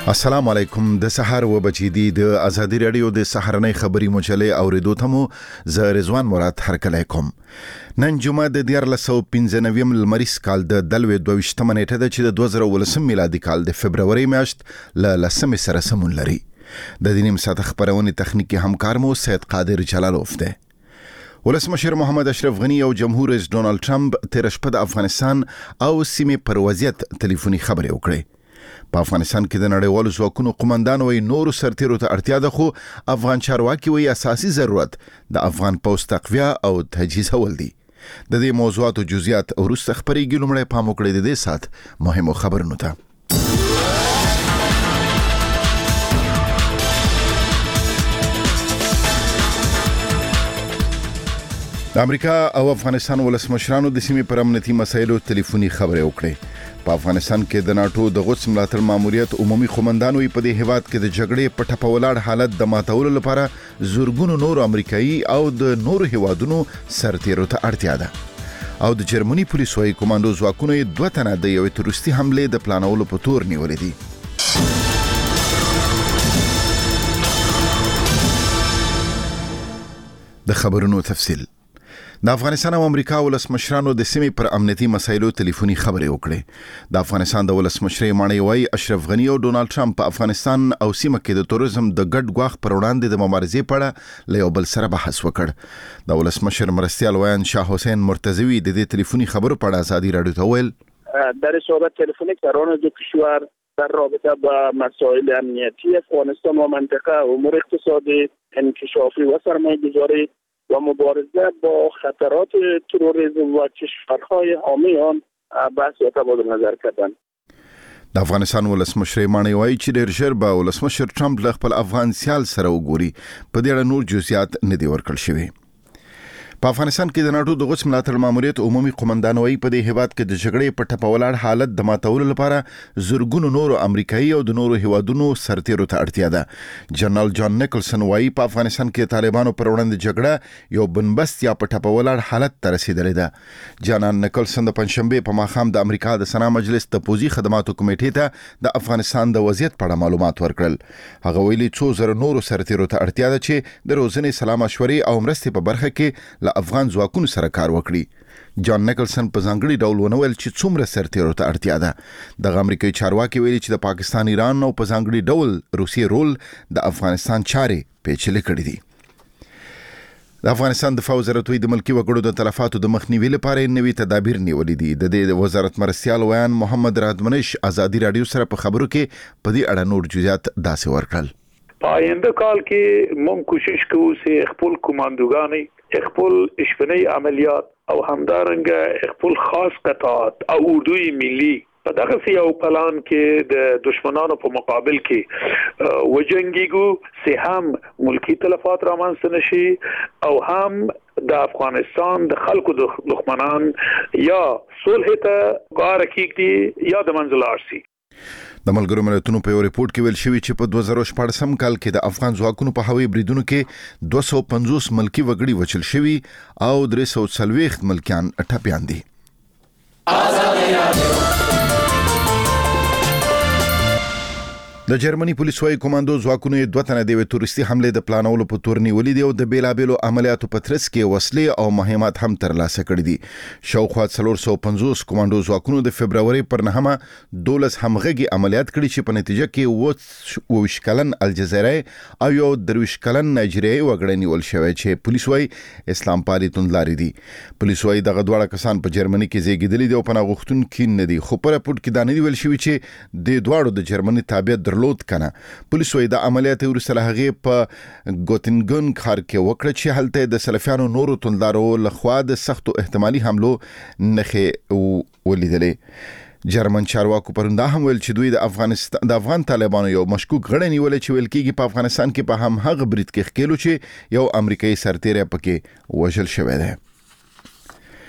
السلام علیکم د سحر و بچی دی د ازادي رادیو د سحرنۍ خبري مجلې اوریدو ته مو ز رضوان مراد هرکلی کوم. نن جمعه د 1495 لمریز کال د دلوي 22 نیټه د 2019 میلادي کال د فبرवरी میاشت ل لسمه سره سمون لري. د دینیم ساته خبرونه تخنیکی همکار مو سید قادر جلالوف ده. ولسمشر محمد اشرف غنی او جمهور رئیس ډونالد ټرمپ تیر شپه د افغانستان او سیمې پر وضعیت ټلیفوني خبرې وکړې. په افغانستان کې د نړیوالو ځواکونو قومندان وایي نورو سرتیرو ته اړتیا ده، خو افغان چارواکي وایي اساسي ضرورت د افغان پوځ تقویه او تجهیزول دي. د دې موضوعاتو جزئیات وروسته خبرېږي. لومړی پام وکړئ د دې سات مهمو خبرونو ته. د امریکا او افغانستان ولسمشرانو د سیمې پر امنیتي مسایلو ټلیفوني خبرې وکړې. په افغانستان کې د ناتو د غوڅ ملاتړ ماموریت عمومي قومندان وي په دې هیواد کې د جګړې په ټپه ولاړ حالت د ماتولو لپاره زورګونو نور امریکایي او د نورو هیوادونو سرتیرو ته اړتیا ده. او د جرمني پولیسو وايي کمانډو ځواکونو 2 تنه د یو تروریستي حمله د پلانولو په تور نیولې دي. د خبرونو تفصیل. د افغانستان او امریکا ولسمشرانو د سیمې پر امنیتي مسایلو ټلیفوني خبرې وکړې. د افغانستان د ولسمشر مانی وای اشرف غنی او ډونالد ټرمپ په افغانستان او سیمه کې د توریزم د ګډ غواخ پر وړاندې د مبارزې په اړه له یو بل سره بحث وکړ. د ولسمشر مرستیال ویان شاه حسین مرتضوی د دې ټلیفوني خبرو په اړه ازادي رادیو ته ویل در صحبت تلفنی قرار دو کشور در رابطه با مسائل امنیتی افغانستان و منطقه، امور اقتصادی، انکشافی و سرمایه‌گذاری و مبارزه با خطرات تروریسم و کشورهای حامی آن بحث و تبادل نظر کردند. د افغانستان ولسمشر مانی وایي چې ډېر ژر به ولسمشر ټرمپ له خپل افغان سیال سره وګوري. په دې اړه نور جزئیات نه دي ورکړل شوي. په افغانستان کې د ناتو د غوڅ ملاتړ ماموریت عمومي قومندان وایي په دې هیواد کې د جګړې په ټپه ولاړ حالت د ماتولو لپاره زورګونو نورو امریکایي او د نورو هیوادونو سرتیرو ته اړتیا ده. جنرال جان نیکلسن وایي په افغانستان کې طالبانو پر وړاندې جګړه یو بنبست یا په ټپه ولاړ حالت ته رسیدلې ده. جنرال نیکلسن د پنځشنبه په ماښام د امریکا د سنا مجلس د پوځي خدماتو کمیټې ته د افغانستان د وضعیت په اړه معلومات ورکړل. هغه ویلي څو زره نورو سرتیرو ته اړتیا ده چې د روزنې سلا مشورې او مرستې په برخه کې افغان ځواکونو سره کار وکړي. جان نیکلسن په ځانګړي ډول ونویل چې څومره سرتیرو ته اړتیا ده. د امریکایي چارواکي ویلي چې د پاکستان، ایران او په ځانګړي ډول روسیې رول د افغانستان چارې پیچلې کړې دي. د افغانستان دفاع وزارت د ملکی وګړو د تلفاتو د مخنیوي لپاره نوي تدابیر نیولې دي. د دې وزارت مرستیال ویان محمد رادمنش ازادي رادیو سره په خبرو کې په دې اړه نور جزئیات داسې ورکړل. آینده کال کې مم کوشش کوو چې خپل کماندوګانی، خپل اشفنی عملیات او همدارنګه خپل خاص قطعات او اردوی ملي په دغه یو پلان کې د دشمنانو په مقابل کې وجنګیږو چې هم ملکی تلفات رامنځته نشي او هم د افغانستان د خلکو د دښمنان یا صلح ته کار کیږي یا د منځ لاړ شي. د ملګرو ملتونو په یو ریپورت کې ویل شوی چې په 2014 کال کې د افغان ځواکونو په هوایي بریدونو کې 250 ملکی وګړي وچل شوي او 340 ملکیان ټپیان دي. د جرمني پولیسو وايي کمانډو ځواکونو 2 تنه د تروریستي حمله د پلانولو په تور نیولې دي او د بیلابېلو عملیاتو په ترڅ کې وسلې او مهمات هم ترلاسه کړې دي. شاوخوا 450 کمانډو ځواکونو د فبرवरी پر 9 12 همغږي عملیات کړي چې په نتیجه کې 20 کلن الجزیره او یو 30 کلن نایجیریایي وګړي نیول شوی چې پولیسو وايي اسلام پالي توندلاري دي. پولیسو وايي دغه دواړه کسان په جرمني کې زیږیدلي دي او پناه غوښتونکي نه دي، خو په راپورټ کې دا نه دی ویل شوی چې د دواړو د جرمني تابعیت درلود کنه. پولیسو د عملیات ورسره هغه په ګوتنګن ښار کې وکړه چې هلته د سلفیانو نورو توندلارو لخوا د سختو احتمالي حملو نښې ولیدلې. جرمن چارواکو پروندا هم ویل چې دوی د افغان طالبانو یو مشکوک غړی نیول چې ویل کېږي په افغانستان کې په هم هغه برید کې ښکېلو چې یو امریکایي سرتیری پکې وژل شوی دی.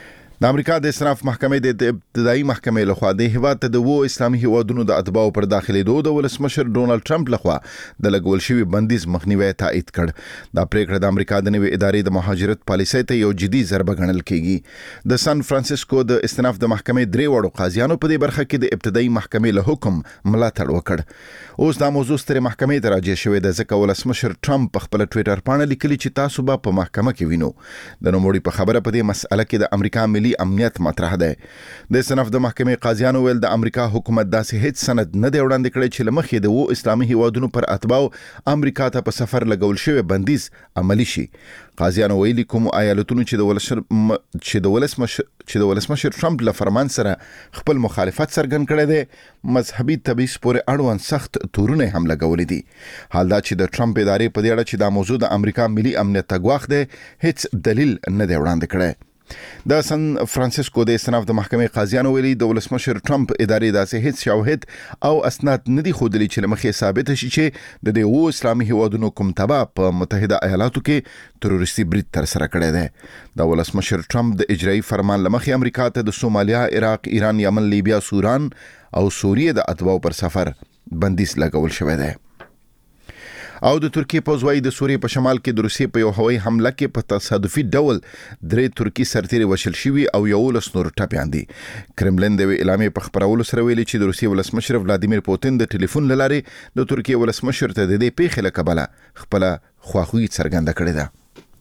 د امریکا د استناف محکمې د ابتدایي محکمې لخوا د هیواد ته د اسلامي هیوادونو د اتباعو پر داخلېدو د ولسمشر ډونالد ټرمپ لخوا د لګول شوی بندیز مخنیوي تایید کړ. دا پریکړه د امریکا د نوې ادارې د مهاجرت پالیسۍ ته یو جدي ضربه ګڼل کیږي. د سان فرانسیسکو د استناف د محکمې 3 وړو قاضیانو په دې برخه کې د ابتدایي محکمې له حکم ملاتړ وکړ. اوس دا موضوع ستر محکمې ته راجع شوې ده ځکه ولسمشر ټرمپ په خپل ټوئیټر باندې لیکلي چې تاسو به په محکمه کې وینو. د نوموړي په خبره په دې مسأله کې د امریکا ملي امنیت مطرح ده. د استناف د محکمې قاضیانو ویل د امریکا حکومت داسې هیڅ سند نه دی وړاندې کړی چې لمخې د اسلامي هیوادونو پر اتباعو امریکا ته په سفر لګول شوی بندیز عملی شي. قاضیانو ویلي کوم ایالتونو چې د ولسمشر ټرمپ له فرمان سره خپل مخالفت څرګند کړی دی مذهبي تبعیض پورې اړوند سخت تورونه هم لګولې دي. حال دا چې د ټرمپ ادارې په دې اړه چې دا موضوع د امریکا ملي امنیت ته ګواښ دی هیڅ دلیل نه دی وړاندې کړی. د سان فرانسیسکو د استناف د محکمې قاضیانو ویلي د ولسمشر ټرمپ ادارې داسې هیڅ شواهد او اسناد نه دي ښودلي چې لمخې ثابت شي چې د اسلامي هیوادونو کوم تبع په متحده ایالاتو کې تروریستي برید تر سره کړی دی. د ولسمشر ټرمپ د اجرایي فرمان لمخې امریکا ته د سومالیا، عراق، ایران، یمن، لیبیا، سوران او سوریه د اتباعو پر سفر بندیز لګول شوی دی. او د ترکیه پوځوي د سوریې په شمال کې د روسیې په یو هوایي حمله کې په تصادفي ډول 3 ترکی سرتیري وشل شوي او 11 نور ټپيان دي. کرملین د اعلامیې په خبرولو سره ویلي چې د روسیې ولسمشر ولادیمیر پوتین د ټلیفون له لارې د ترکیه ولسمشر ته د دې پیښې له کبله خپل خواخوږي څرګنده کړې ده.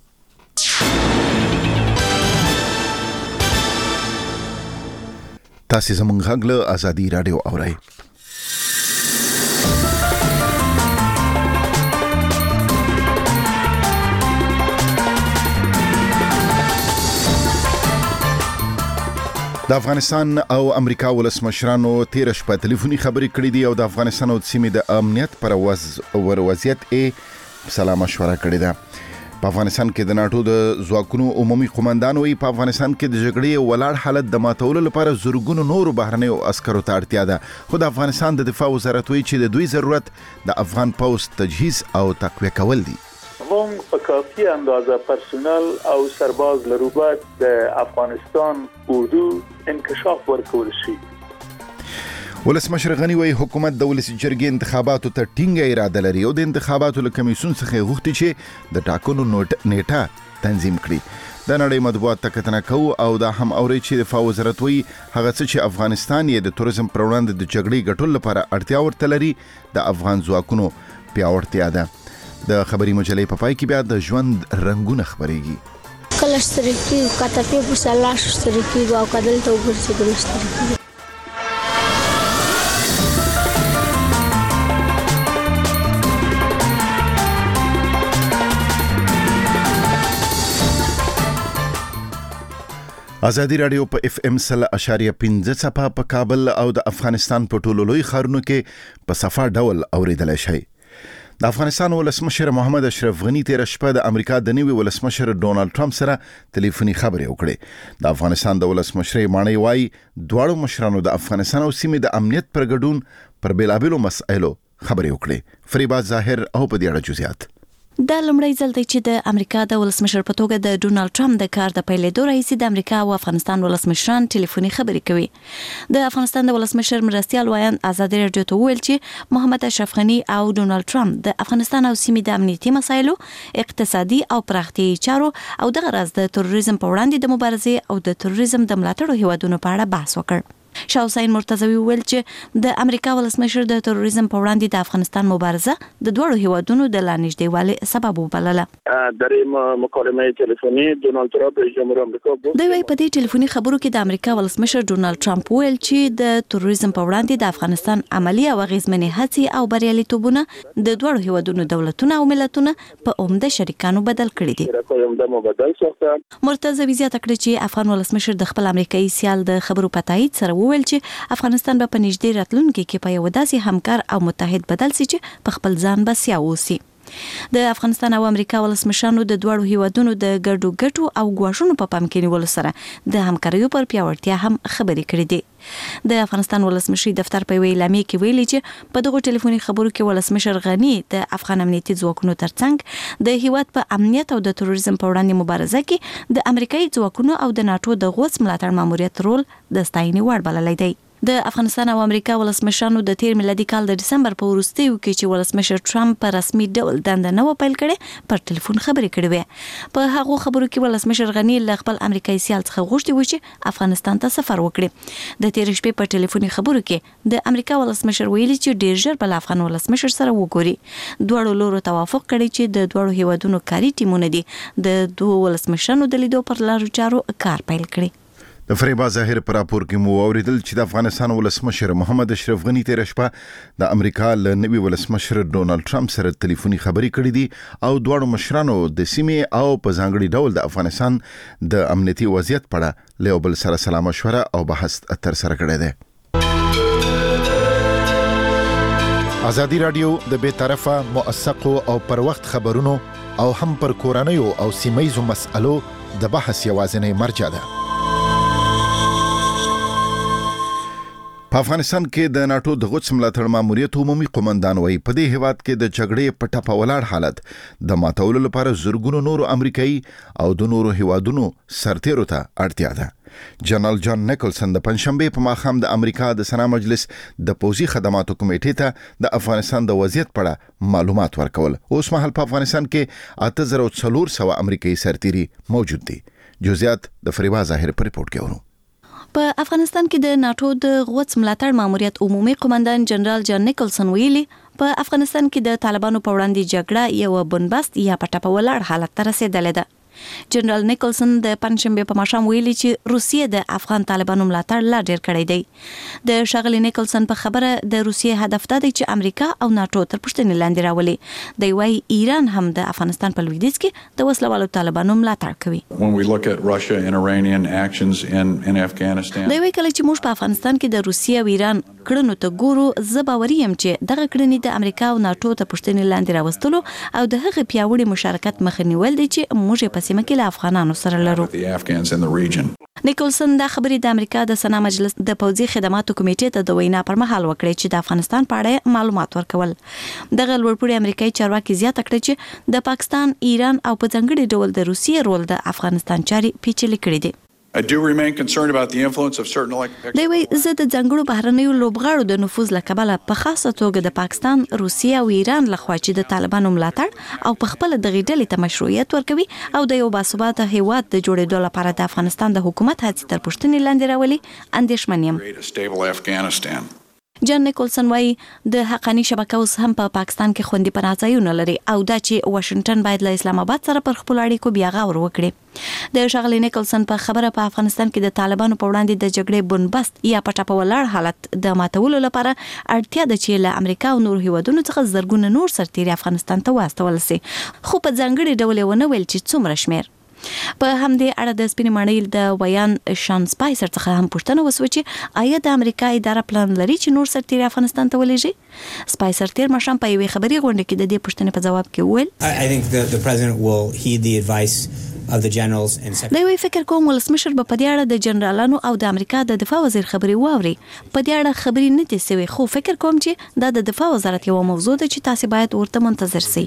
تاسو زموږ غږ له ازادي رادیو اورئ. د افغانستان او امریکا ولسمشرانو 13 شپه ټلیفوني خبرې کړې دي او د افغانستان او سیمې د امنیت پر وضعیت سلا مشوره کړې ده. په افغانستان کې د ناتو د ځواکونو عمومي قومندان وی په افغانستان کې د جګړې ولاړ حالت د ماتولو لپاره زورګونو نور بهرنیو عسکرو ته اړتیا ده. خو د افغانستان د دفاع وزارت وی چې د دوی ضرورت د افغان پوځ تجهیز او تقویه کول دي. موږ په کافي اندازه پرسونل او سرباز لرو د افغانستان اردو انکشاف ورکول شي. ولسمشر غنی وی حکومت د ولسی جرګې انتخاباتو ته ټینګه اراده لري او د انتخاباتو له کمیسیون څخه غوښتي چې د ټاکنو نیټه تنظیم کړي. د نړۍ مطبوعات ته کتنه کوو او دا هم اوري چې دفاع وزارت وی هغه څه چې افغانستان یې د توریزم پر وړاندې د جګړې ګټلو لپاره اړتیا ورته لري د افغان ځواکونو پیاوړتیا ده. د خبري مجلې په پای کې بیا د ژوند رنگونه خبريږي. کله سترګې کته په وسلاش سترګې او کدل ته وګرځي سترګې. ازادي رادیو په FM 100.5 صفه په کابل او د افغانستان په ټولو لوی ښارونو کې په صفه ډول اوریدل شي. د افغانستان ولسمشر محمد اشرف غنی 13 شپه د امریکا د نوي ولسمشر ډونالد ټرمپ سره ټلیفوني خبرې وکړې. د افغانستان د ولسمشر مانی وای دواړو مشرانو د افغانستان او سیمې د امنیت پر ګډون پر بیلابېلو مسایلو خبرې وکړې. فریبا ظاهر او په دې اړه جزئیات. د لمړی ځل دی چې د امریکا د ولسمشر په توګه د ډونالد ټرمپ د کار د پیلېدو راځي د امریکا او افغانستان ولسمشران ټلیفوني خبرې کوي. د افغانستان د ولسمشر مرستيال وایان ازادي رادیو ته ویل چې محمد اشرف غنی او ډونالد ټرمپ د افغانستان او سیمې د امنیتي مسایلو، اقتصادي او پراختیایي چارو او د غرض د تروریزم په وړاندې د مبارزې او د تروریزم د ملاتړ هیوادونو په اړه بحث وکړ. شاه حسین مرتضوی ویل چې د امریکا ولسمشر د تروریزم په وړاندې د افغانستان مبارزه د دوړو هیوادونو د لانجدېوالي سبب وبلله. در مکالمه تلفنی دونالد ترامپ رئیس جمهور آمریکا دوی وايي په دې ټلیفوني خبرو کې د امریکا ولسمشر ډونالد ټرمپ ویل چې د تروریزم په وړاندې د افغانستان عملی او غیزمنې هڅې او بریالیتوبونه د دوړو هیوادونو دولتونه او ملتونه په عمده شریکانو بدل کړي دي. مرتضوی زیاته کړې چې افغان ولسمشر د خپل امریکایي سیال د خبرو په تایید سره وویل چې افغانستان په نږدې راتلونکي کې په یو داسې همکار او متحد بدل شي چې په خپل ځان بسیا اوسي. د افغانستان او امریکا ولسمشرانو د دوړو هیوادونو د ګډو ګټو او ګواښونو په پام کې نیول سره د همکاریو پر پیاوړتیا هم خبرې کړې دي. د افغانستان ولسمشر دفتر په اعلامیه کې ویلي چې په دغه ټلیفوني خبرو کې ولسمشر غنی د افغان امنیتي ځواکونو ترڅنګ د هیواد په امنیت او د تروریزم په وړاندې مبارزه کې د امریکایي ځواکونو او د ناتو د غوڅ ملاتړ ماموریت رول د ستاینې وړ بللی دی. د افغانستان او امریکا ولسمشرانو د تیر میلادي کال د دسمبر په وروستیو کې چې ولسمشر ټرمپ په رسمي ډول دنده نه پیل کړي پر ټلیفون خبرې کړې وې. په هغو خبرو کې ولسمشر غنی له خپل امریکایي سیال څخه غوښتي و چې افغانستان ته سفر وکړي. د تیر شپې په ټلیفوني خبرو کې د امریکا ولسمشر ویلي چې ډیر ژر بل افغان ولسمشر سره وګوري. دوړو لورو توافق کړي چې د دوړو هیوادونو کاري ټیمونه دي د دوه ولسمشرانو د لیدو پر لارو چارو کار پیل کړي. د فریبا ظاهر پر راپور کې مو اوریدل چې د افغانستان ولسمشر محمد اشرف غنی تیر شپه د امریکا له نوي ولسمشر ډونالد ټرمپ سره ټلیفوني خبرې کړې دي او دواړو مشرانو د سیمې او په ځانګړي ډول د افغانستان د امنیتي وضعیت په اړه له بل سره سلا مشوره او بحث تر سره کړی دی. ازادي رادیو د بے طرفه موثقو او پر وخت خبرونو او هم پر کورنیو او سیمایي مسألو د بحث یوازینی مرجع ده. په افغانستان کې د ناتو د غوڅ ملاتړ ماموریت عمومي قومندان وایي په دې هیواد کې د جګړې په ټاپه ولاړ حالت د ماتولو لپاره زرګونو نورو امریکایي او د نورو هیوادونو سرتیرو ته اړتیا ده. جنرال جان نیکلسن د پنځشنبه په ماښام د امریکا د سنا مجلس د پوځي خدماتو کمیټې ته د افغانستان د وضعیت په اړه معلومات ورکول. اوس مهال په افغانستان کې 8400 امریکایي سرتیري موجود دي. جزئیات د فریبا ظاهر په ریپورت کې ورو. په افغانستان کې د ناتو د غوڅ ملاتړ ماموریت عمومي قومندان جنرال جان نیکلسن ویلي په افغانستان کې د طالبانو په وړاندې جګړه یو بنبست یا پټه ولاړ حالت ته رسیدلې ده. جنرال نیکلسن د پنځشنبه په ماښام ویلي چې روسیه د افغان طالبانو ملاتړ لا ډیر کړی دی. د ښاغلي نیکلسن په خبره د روسیه هدف دا دی چې امریکا او ناتو تر پوښتنې لاندې راولي. دی وايي ایران هم د افغانستان په لویدیځ کې د وسلوالو طالبانو ملاتړ کوي. When we look at Russia and Iranian actions in Afghanistan. دی وايي کله چې موږ په افغانستان کې د روسیه او ایران کړنو ته ګورو زه باوري یم چې دغه کړنې د امریکا او ناتو ته پوښتنې لاندې راوستلو او د هغه پیاوړي مشارکت مخه نیول دي چې موږ په سیمه کې له افغانانو سره لرو. نیکلسن دا خبرې د امریکا د سنا مجلس د پوځي خدماتو کمیټې ته د وینا پر مهال وکړې چې د افغانستان په اړه معلومات ورکول. دغه لوړپوړي امریکایي چارواکي زیاته کړې چې د پاکستان، ایران او په ځانګړي ډول د روسیې رول د افغانستان چاري پیچلې کړې دي. I do remain concerned about the influence of certain دی وايي زه د ځانګړو بهرنیو لوبغاړو د نفوذ له کبله په خاصه توګه د پاکستان، روسیه او ایران لخوا چې د طالبانو ملاتړ او په خپل د غیډلې ته مشروعیت ورکوي او د یو باثباته هیواد د جوړېدو لپاره د افغانستان د حکومت هڅې تر پوښتنې لاندې راولي اندېښمن یم. جان نیکلسن وايي د حقانی شبکه اوس هم په پاکستان کې خوندي پناهځایونه لري او دا چې واشنگټن باید له اسلام آباد سره پر خپل اړیکو بیا غور وکړي. د ښاغلي نیکلسن په خبره په افغانستان کې د طالبانو په وړاندې د جګړې بنبست یا پټه ولاړ حالت د ماتولو لپاره اړتیا ده چې له امریکا او نور هیوادونو څخه زرګونه نور سرتیري افغانستان ته واستول شي، خو په ځانګړي ډول ونه ویل چې څومره شمیر. په همدې اړه د سپینې ماڼۍ د ویان شان سپایسر څخه هم پوښتنه وسوه چې آیا د امریکا اداره پلان لري چې نور سرتیري افغانستان ته ولېږي. سپایسر تیر ماښام په یوې خبري غونډه کې د دې پوښتنې په جواب کې وویل I think the president will heed the advice of the generals and دی وايي فکر کوم ولسمشر په دې اړه د جنرالانو او د امریکا د دفاع وزیر خبري واوري. په دې اړه خبري نه دي سوي، خو فکر کوم چې دا د دفاع وزارت یو موضوع ده چې تاسو باید ورته منتظر سئ.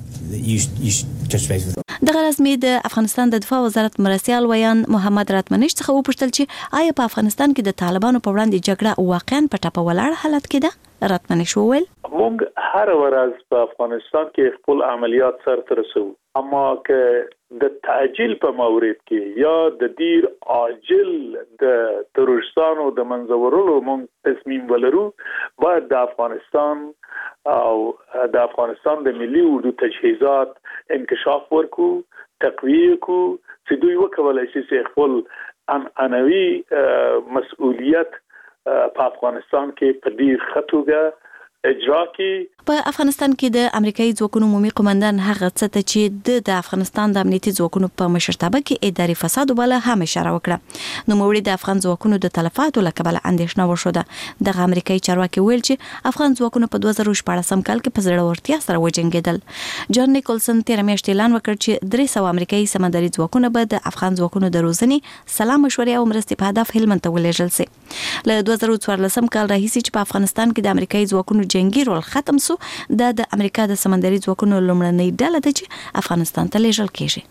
دغه رسمي د افغانستان د دفاع وزارت مرستیال ویان محمد راتمنش څخه وپوښتل چې آیا په افغانستان کې د طالبانو په وړاندې جګړه واقعا په ټاپه ولاړ حالت کې ده. راتمنش وویل موږ هر ورځ په افغانستان کې خپل عملیات سرته رسوو، اما که د تعجیل په مورید کې یا د دیر عاجل د تروریستانو د منځورولو موږ تصمیم ولرو، باید د افغانستان او د افغانستان د ملي اردو تجهیزات انکشاف ورکو، تقویه کو چې دوی وکولای شي چې خپل عنعنوي مسؤلیت په افغانستان کې په ډیر ښه توګه اجرا کی. په افغانستان کې د امریکایي ځواکونو عمومي قومندان هغه څه ته چې د افغانستان د امنیتي ځواکونو په مشرتابه کې اداري فساد بل هم اشاره وکړه. نو موري د افغان ځواکونو د تلفاتو لکبل اندېښنه وشوده. د امریکایي چارواکي ویل چې افغان ځواکونو په 2014 کال کې په زړورتیا سره وجنګیدل. جان نیکولسن تیر میاشتې اعلان وکړ چې 300 امریکایي سمندري ځواکونه به د افغان ځواکونو د روزنې سلام مشورې او مرستې په هدف هلمند ته ولېږل شي. له 2014 کال راهیسې چې په افغانستان کې د امریکایي ځواکونو جنگي رول ختم سو، د امریکا د سمندري ځواکونو لومړنۍ ډله ده چې افغانستان ته لیږل کیږي.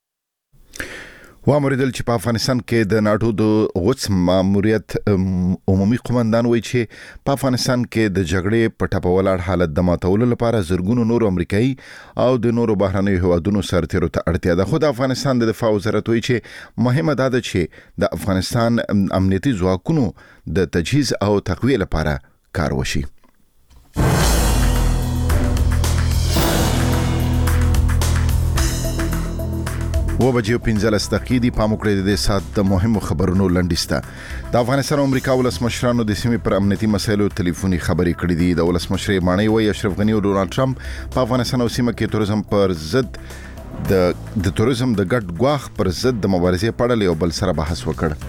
وامریدل چې په افغانستان کې د ناټو د غوڅ ماموریت عمومي قومندان وایي چې په افغانستان کې د جګړې په ټاپه ولاړ حالت د ماتولو لپاره زرګونو نور امریکایي او د نورو بهرنیو هیوادونو سرتیرو ته اړتیا ده. خو د افغانستان د دفاع وزارت وایي چې مهمه ده چې د افغانستان امنیتي ځواکونو د تجهیز او تقویه لپاره کار وشي. وبجو 15 دقیقې په موکړه د سات د مهمو خبرونو لنډیسته. د افغانستان او امریکا ولسمشرانو د سیمې پر امنیتي مسایلو ټلیفوني خبرې کړې دي. د ولسمشر مانی وایي اشرف غنی او ډونالد ټرمپ په افغانستان او سیمه کې توریزم پر ضد د توریزم د ګډ ګواښ پر ضد د مبارزې په اړه یو بل سره بحث وکړ.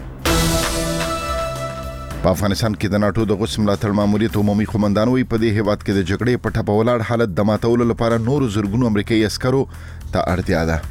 په افغانستان کې د ناټو د غوڅ ملاتړ ماموریت عمومي قومندان وایي په دې هیواد کې د جګړې په ټاپه ولاړ حالت د ماتولو لپاره نورو زرګونو امریکایي عسکرو ته اړتیا ده.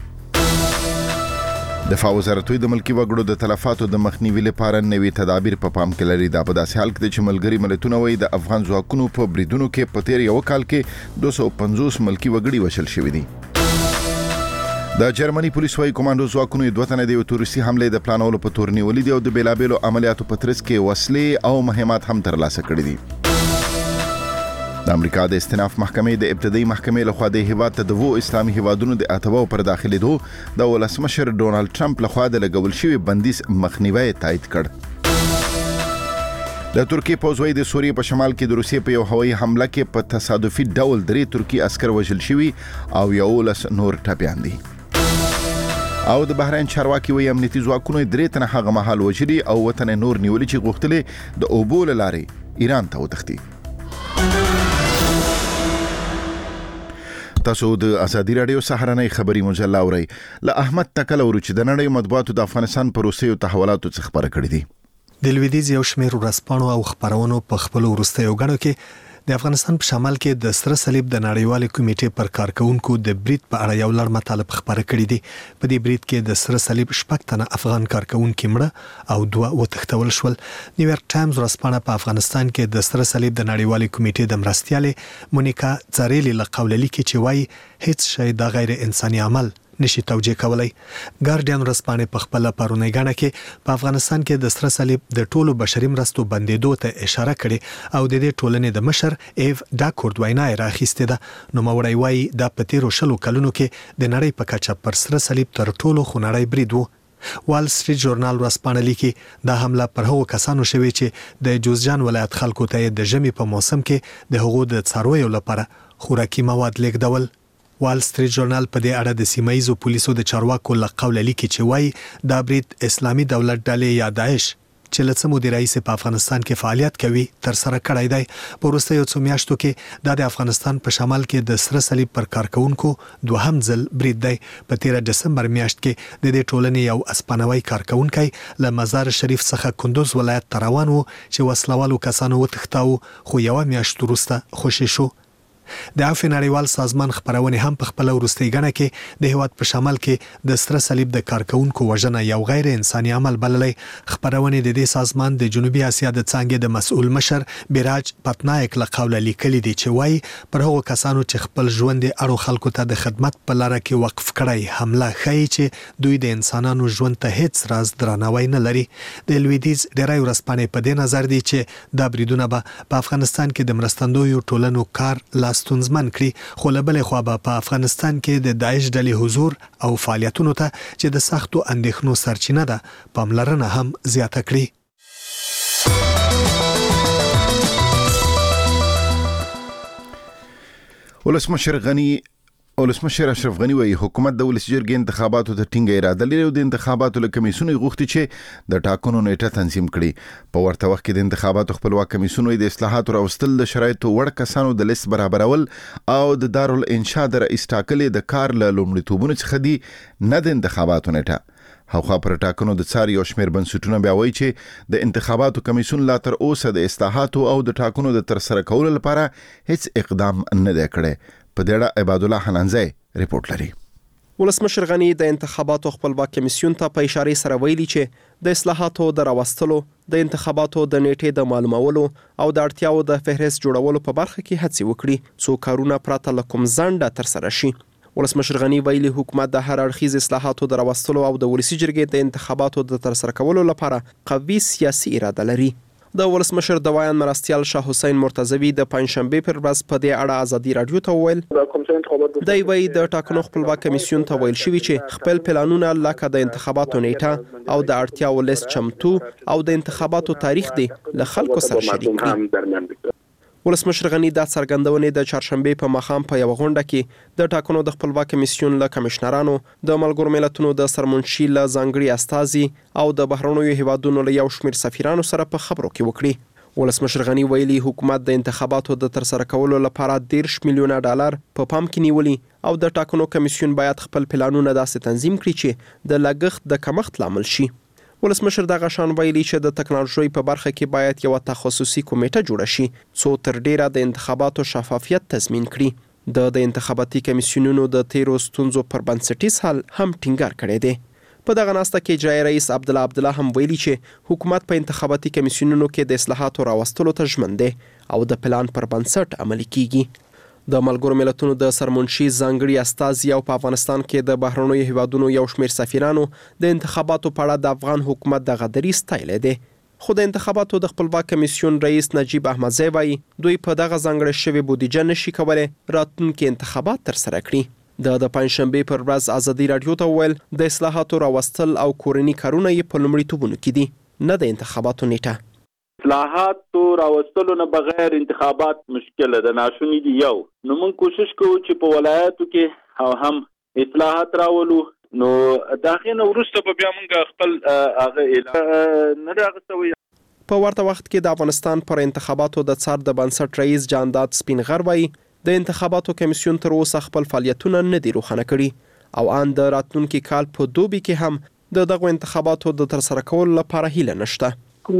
دفاع وزارت د ملکی وګړو د تلفاتو د مخنیوي لپاره نوي تدابیر په پام کې لري. دا په داسې حال کې چې ملګری ملتونه وایي د افغان ځواکونو په بریدونو کې په تیر یو کال کې 250 ملکی وګړي وشل شوي دي. د جرمني پولیس وايي کمانډو ځواکونو دوه تنه د تروریستي حمله د پلانولو په تور نیولې دي او د بیلابېلو عملیاتو په ترڅ کې وسلې او مهمات هم ترلاسه کړې دي. د امریکا د استناف محکمې د ابتدایي محکمې لخوا د هیواد ته د اسلامي هیوادونو د اتباعو پر داخلېدو د ولسمشر ډونالد ټرمپ لخوا د لګول شوی بندیز مخنیوي تایید کړ. د ترکیې پوځ وايي د سوریې په شمال کې د روسیې په یو هوایي حمله کې په تصادفي ډول 3 ترکی عسكر وژل شوي او 11 نور ټپيان دي. او د بحرین چارواکي وایي امنیتي ځواکونو 3 تنه هغه مهال وژلي او وطن نور نیولي چې غوښتل د اوبو لارې ایران ته وتښتي. تاسو د ازادي رادیو سهارنۍ خبري مجله اورئ. له احمد تکل ورو چې د نړۍ مطبوعاتو د افغانستان پر روسي تحولاتو څخه خبره کړې دي. د لویدیځ یو شمېر ورځپاڼو او خبرونو په خپل وروستیو غاڼو کې د افغانستان په شمال کې د سره صلیب د نړیوال کمیټې پر کارکونکو د برید په اړه یو لړ مطالب خبره کړې دي. په دې برید کې د سره صلیب 6 تنه افغان کارکونکو مړه او 2 وتښتول شول. نیویارک ټایمز ورځپاڼه په افغانستان کې د سره صلیب د نړیوال کمیټې د مرستیالې مونیکا زاریلی له قوله لیکي چې وایي هیڅ شی د غیر انساني عمل نشي توجیه کولای. ګارډین ورځپاڼه په خپل پرونی غاڼه کې په افغانستان کې د سره صلیب د ټولو بشري مرستو بندیدو ته اشاره کړې او د دې ټولنې د مشر ایف ډاکورد وینا راخیسته ده. نو موري وایي د پتیرو شلو کلونو کې د نړۍ په کچه پر سره صلیب تر ټولو خونړی برید وو. وال سټریټ ژورنال ورځپاڼه لیکي دا حمله پر هغو کسانو شوې چې د جوزجان ولایت خلکو ته د ژمي په موسم کې د هغو د څارویو لپاره خوراکي مواد لیږدول. وال سټریټ ژورنال په دې اړه د سیمایزو پولیسو د چارواکو له قوله لیکي چې وایي دا برید اسلامي دولت ډلې یا داعش چې له څه مودې راهیسې په افغانستان کې فعالیت کوي تر سره کړی دی. په وروستیو څو میاشتو کې د افغانستان په شمال کې د سره صلیب پر کارکونکو دوهم ځل برید دی. په 13 دسمبر میاشت کې د دې ټولنې یو اسپانوي کارکونکی له مزار شریف څخه کندوز ولایت ته روان و چې وسلوالو کسانو وتښتاو خو یو میاشت وروسته خوشي شو. د عفو نړیوال سازمان خبرونه هم په خپل ورستۍ غنه کې د هیواد په شمال کې د سره صلیب د کارکونکو وژنه یو غیر انساني عمل بللې. خبرونه د دې سازمان د جنوبي اسیا د څنګه د مسؤل مشر بیراج پټنایک له قوله لیکلي دي چې وایي پر هغو کسانو چې خپل ژوند اړو خلکو ته د خدمت په لار کې وقف کړی حمله ښیي چې دوی د انسانانو ژوند ته هیڅ راز درناوی نه لري. د لویدیز ډیری ورځپاڼې په دې نظر دي چې دا بریدونه په افغانستان کې د مرستندویو ټولنو کار ستونزمن کړي خو له بلې خوا په افغانستان کې د داعش ډلې حضور او فعالیتونو ته چې د سختو اندېښنو سرچینه ده پاملرنه هم زیاته کړي. ولسمشر غنی ولسمشر اشرف غنی وایي حکومت د ولسي جرګې انتخاباتو ته ټینګه اراده لري او د انتخاباتو له کمیسیون غوښتي چې د ټاکنو نیټه تنظیم کړي. په ورته وخت کې د انتخاباتو خپلواک کمیسیون د اصلاحاتو راوستل د شرایطو وړ کسانو د لیست برابرول او د دارالانشاء د رئیس ټاکلې د کار له لومړیتوبونو څخه دي، نه د انتخاباتو نیټه. هغه پر ټاکنو د څار یو شمېر بنسټونه بیا وایي چې د انتخاباتو کمیسیون لا تر اوسه د اصلاحاتو او د ټاکنو د ترسره کولو لپاره هیڅ اقدام نه دی کړی. په دې اړه عباد الله حنانزی ریپورت لري. ولسمشر غنی د انتخاباتو خپلواک کمیسیون ته په اشاره سره ویلي چې د اصلاحاتو د راوستلو، د انتخاباتو د نیټې د معلومولو او د اړتیاو د فهرست جوړولو په برخه کې هڅې وکړي څو کارونه پرته له کوم ځنډه ترسره شي. ولسمشر غنی ویلي حکومت د هر اړخیز اصلاحاتو د راوستلو او د ولسي جرګې د انتخاباتو د ترسره کولو لپاره قوي سیاسي اراده لري. د ولسمشر د وایان مرستیال شاه حسین مرتضوی د پنځشنبه پر ورځ په دې اړه ازادي رادیو ته وویل د وی د ټاکنو خپلواک کمیسیون ته ویل شوی چې خپل پلانونه لکه د انتخاباتو نیټه او د اړتیاو لیست چمتو او د انتخاباتو تاریخ دی له خلکو سره شریک کړي. ولسمشر غنی د څرګندونې د چهارشنبه په ماښام په یو غونډه کې د ټاکنو د خپلواک کمیسیون له کمشنرانو، د ملګرو ملتونو د سرمنشي له ځانګړي استازي او د بهرنیو هیوادونو له یو شمېر سفیرانو سره په خبرو کې وکړي. ولسمشر غنی ویلي حکومت د انتخاباتو د ترسره کولو لپاره 10 میلیونه ډالر په پام کې نیولي او د ټاکنو کمیسیون باید خپل پلانونه داسې تنظیم کړي چې د لګښت د کمښت لامل شي. ولسمشر دغه شان ویلي چې د ټکنالوژي په برخه کې باید یو تخصصي کمیټه جوړه شي څو تر ډیره د انتخاباتو شفافیت تضمین کړي. د انتخاباتي کمیسیونونو د تیرو ستونزو پر بنسټیز حل هم ټینګار کړی دی. په دغه ناسته کې اجرایي رئیس عبدالله هم ویلي چې حکومت په انتخاباتي کمیسیونونو کې د اصلاحاتو راوستلو ته ژمن دی او د پلان پر بنسټ عملي کیږي. د ملګرو ملتونو د سرمنشي ځانګړي استازي او په افغانستان کې د بهرنیو هیوادونو یو شمېر سفیرانو د انتخاباتو په اړه د افغان حکومت د غدري ستایلی دی. خو د انتخاباتو د خپلواک کمیسیون رئیس نجیب احمدزی وایي دوی په دغه ځانګړې شوې بودیجه نشي کولی راتلونکي انتخابات ترسره کړي. د پنځشنبه پر ورځ ازادي رادیو ته ویل د اصلاحاتو راوستل او کورنی کارونه یې په لومړیتوبونو کې دي، نه د انتخاباتو نیټه. اصلاحات راوستلو نه بغیر انتخابات مشکل ده، ناشونی دي. یو نو موږ کوشش کوو چې په ولایاتو کې او هم اصلاحات راولو، نو داخله ورسته په بیا موږ خپل هغه نه راغستوي. په ورته وخت کې د افغانستان پر انتخاباتو د څار د بنسټ رئیس جانداد سپینغر وایي د انتخاباتو کمیسیون تر اوسه خپل فعالیتونه نه دي روښانه کړي او ان د راتلونکي کال په دوبي کې هم د دغه انتخاباتو د ترسره کولو لپاره هیله نشته.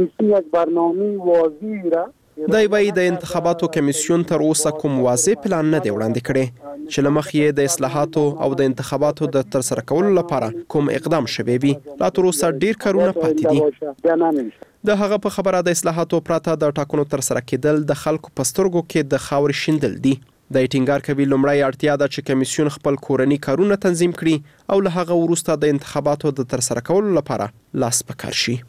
دی وایي د انتخاباتو کمیسیون تر اوسه کوم واضح پلان نه دی وړاندې کړی چې له مخې یې د اصلاحاتو او د انتخاباتو د ترسره کولو لپاره کوم اقدام شوی وي. لا تر اوسه ډیر کارونه پاتې دي. د هغه په خبره د اصلاحاتو پرته د ټاکنو ترسره کېدل د خلکو په سترګو کې د خاورې شیندل دي. د ټینګار کوي لومړی اړتیا ده چې کمیسیون خپل کورنی کارونه تنظیم کړي او له هغه وروسته د انتخاباتو د ترسره کولو لپاره لاس په کار شي.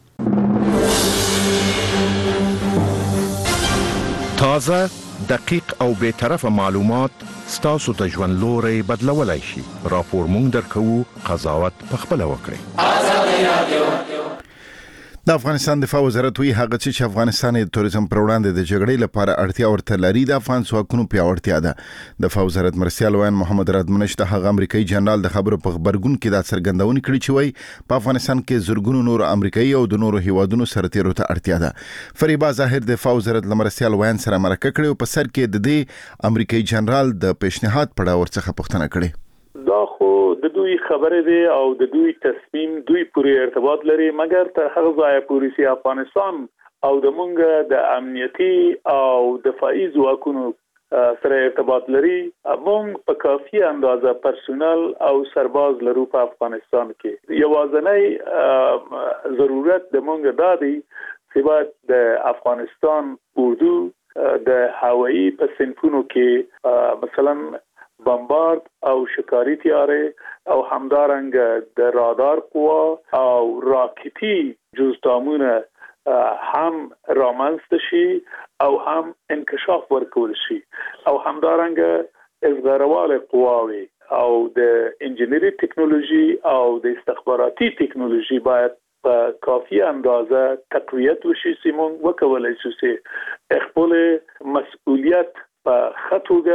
تازه، دقیق او بے طرفه معلومات ستاسو ته ژوند لوري بدلولای شي. راپور مونږ درکوو، قضاوت پخپله وکړئ. آزادي رادیو. د افغانستان دفاع وزارت وی هغه چې افغانستان د توریزم پر وړاندې د جګړې لپاره اړتیا ورته لري د افغان ځواکونو پیاوړتیا ده. دفاع وزارت مرستیال وایي محمد رادمنش د هغه امریکایي جنرال د خبرو په خبرګون کې دا څرګندونه کړې چې وایي په افغانستان کې زورګونو نور امریکایي او د نورو هیوادونو سرتیرو ته اړتیا ده. فریبا ظاهر د دفاع وزارت مرستیال وایي سره مرکه کړې او په سر کې د دې امریکایي جنرال د پیشنهاد په اړه ورڅخه پوښتنه کړې. دا خو د دوی خبره دی او د دوی تصمیم دوی پورې ارتباط لري، مګر تر هغه ځایه پورې چې افغانستان او د مونږ د امنیتي او دفاعي ځواکونو سره ارتباط لري، مونږ په کافي اندازه پرسونل او سرباز لرو په افغانستان کې. یوازینی ضرورت د مونږ دا دی چې باید د افغانستان اردو د هوایي په صنفونو کې مثلا بمبارد او شکاری تیاره او همدارنګ د رادار قوا او راکټي جزدامونه هم رامنځته شي او هم انکشاف ورکول شي او همدارنګ ازغارواله قواوي او د انجینری ټکنالوژي او د استخباراتي ټکنالوژي باید په کافي اندازه تقویت وشي چې موږ وکولای شو چې خپل مسؤلیت په خطوګه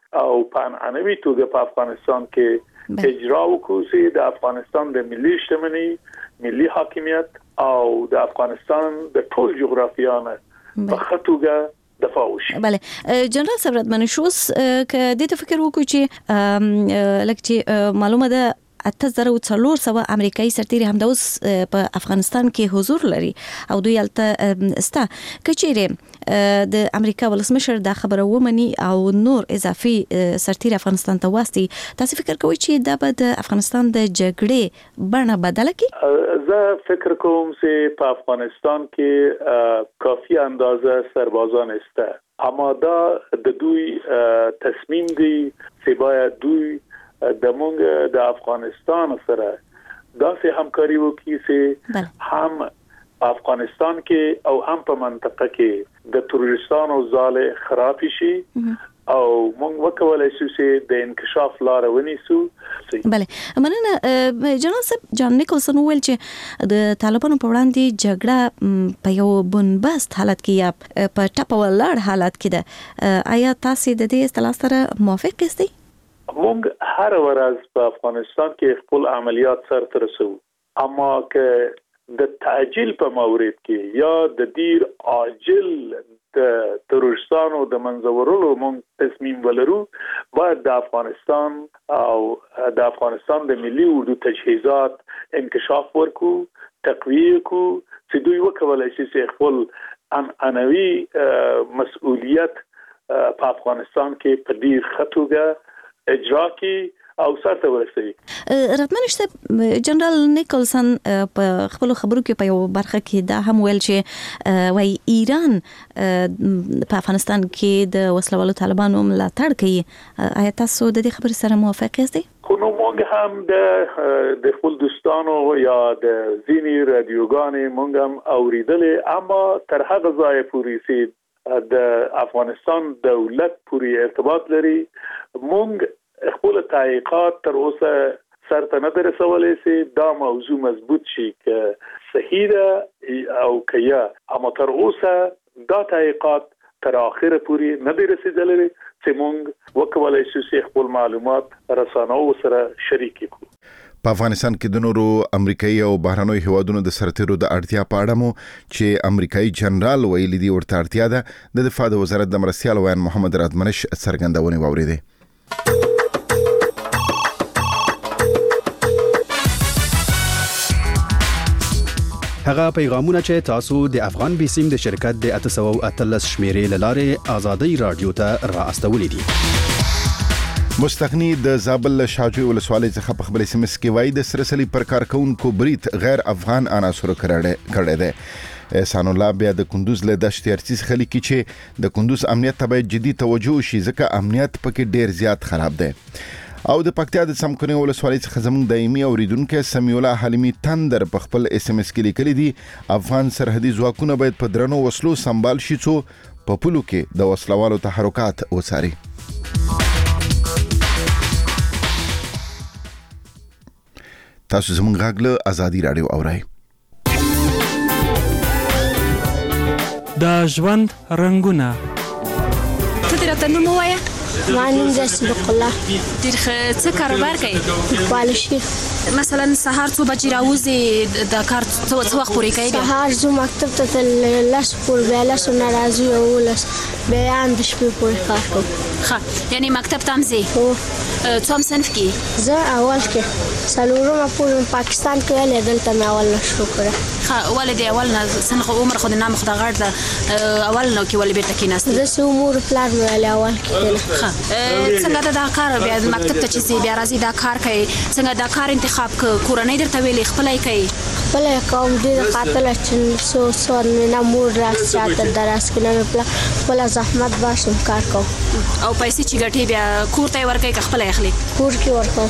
او په عنعنوي توګه په افغانستان کې اجرا وکړو چې د افغانستان د ملي شتمنۍ، ملي حاکمیت او د افغانستان د ټول جغرافیانه په خطوګه دفاع وشي. بله جنرال صبرت منشوس ک د فکر وکړو چې لکه معلومه ده 8400 امریکایي سرتیري هم د اوس په افغانستان کې حضور لري او دوی الته ستا کچېره د امریکا ولسمشر دا خبره ومني او نور اضافي سرتیري افغانستان ته واستي، تاسو فکر کوئ چې دا به د افغانستان د جګړې بڼه بدله کړي؟ زه فکر کوم چې په افغانستان کې کافي اندازه سربازان است، اما دا د دوی تصمیم دی چې باید دوی د مونږ د افغانستان سره داسې همکاري وکړي چې هم افغانستان کې او هم په منطقه کې د تروریستانو ځاله خراب شي او مونږ وکولای شو چې د انکشاف لار ونیسو. بله مننه جنرال صاحب. جان نیکلسن ویل چې د طالبانو په وړاندې جګړه په یو بنبست حالت کې یا په ټاپه ولاړ حالت کې ده، آیا تاسو د دې اصطلاح سره موافق یاست؟ مونږ هر ورځ په افغانستان کې خپل عملیات سرته رسو، اما که د تعجیل په مورید کې یا د دیر عاجل د تروریستانو د منځورولو مونږ تصمیم ولرو، باید د افغانستان او د افغانستان د ملي اردو تجهیزات انکشاف ورکو، تقویه کو، چې دوی وکولای شي چې خپل عنعنوي مسؤلیت په افغانستان کې په ډیر خطوګه اجرا کی او سرته ورسوي. راتمنشته جنرال نیکلسن په خپل خبرو کې په یو برخه کې دا هم ویل چې وای ایران په افغانستان کې د وسلوالو طالبانو ملاتړ کوي، آیا تاسو د دې خبرې سره موافق یاست؟ خو نو موږ هم د خپل دوستانو یا د ځینې رادیوګانې موږ هم اوریدلې، اما تر هغه ځای پورې چې د افغانستان دولت پورې ارتباط لري، موږ خپل تحقیقات تر اوسه سرته نه رسولې چې دا موضوع مضبوط شي که صحیح ده او که یا، اما تر اوسه دا تحقیقات تر اخره پورې نه رسیدلې چې موږ وکولای شو چې خپل معلومات رسانو سره شریک کړو. په افغانستان کې د نورو امریکایي او بهرنیو هیوادونو د سرتیرو د اړتیا په اړه مو چې امریکایي جنرال ویلي دی ورته اړتیا ده، د دفاع د وزارت د مرستیال ویان محمد رادمنش څرګندونې واوریدې. هغه پیغامونه چې تاسو د افغان بیسیم د شرکت د 813 شمیرې لاره آزادۍ رادیو ته را استولې دي. مستغنی د زابل شاجوی ولسوالۍ څخه په خپل SMS کې وایي د سرسلی پر کارکونکو بریټ غیر افغان عناصر کړی دی. احسان الله بیا د کندوز له دشت ارتیز خلی کې چې د کندوز امنیت ته باید جدي توجه شي ځکه امنیت پکې ډیر زیات خراب دی. او د پکتیا د څمکني ولسوالۍ څخه زموږ دایمي اوریدونکو سمیع الله حلیمی تندر په خپل SMS کې لیکلي دي افغان سرحدي ځواکونه باید په درنو وسلو سمبال شي څو په پولو کې د وسلوالو تحرکات وڅاري. تاسو زموږ غږ له آزادي رادیو اورئ. د ژوند رنگونه ته راته نو وایا مانیم د صدق الله ډیر څه کاروبار کوي؟ پالشي. مثلا سهار څو بجې راوځي د کار څو وخت پورې کوي؟ سهار زه مکتب ته لس پورې بیا لس ناراضي او لس بیا د شپې پورې کار کوم. ښه یعنی مکتب ته هم ځې؟ هو. څوم صنف کې؟ زه اول کې څلورمه پورې پاکستان کې ویلې دلته مې اول نه شروع کړه. ښه ولې د اول نه سن عمر خو د نام خو د غړ د اول نو کې ولې بیرته کېناستې؟ زه سه عمر پلار مې ویلې اول کې. څنګه دا کار بیا مکتب ته چې بیا راځي دا کار کوي څنګه دا کار انتخاب کورنۍ درته ویلې خپلای کوي؟ خپلای کوم دې قاتل چې سو نه مور راځي دراس کې نه پلا خپل زحمت باشم کار کوم او پیسې چې ګټي بیا کور ته ورکې خپل اخلي؟ کور کې ورکوم.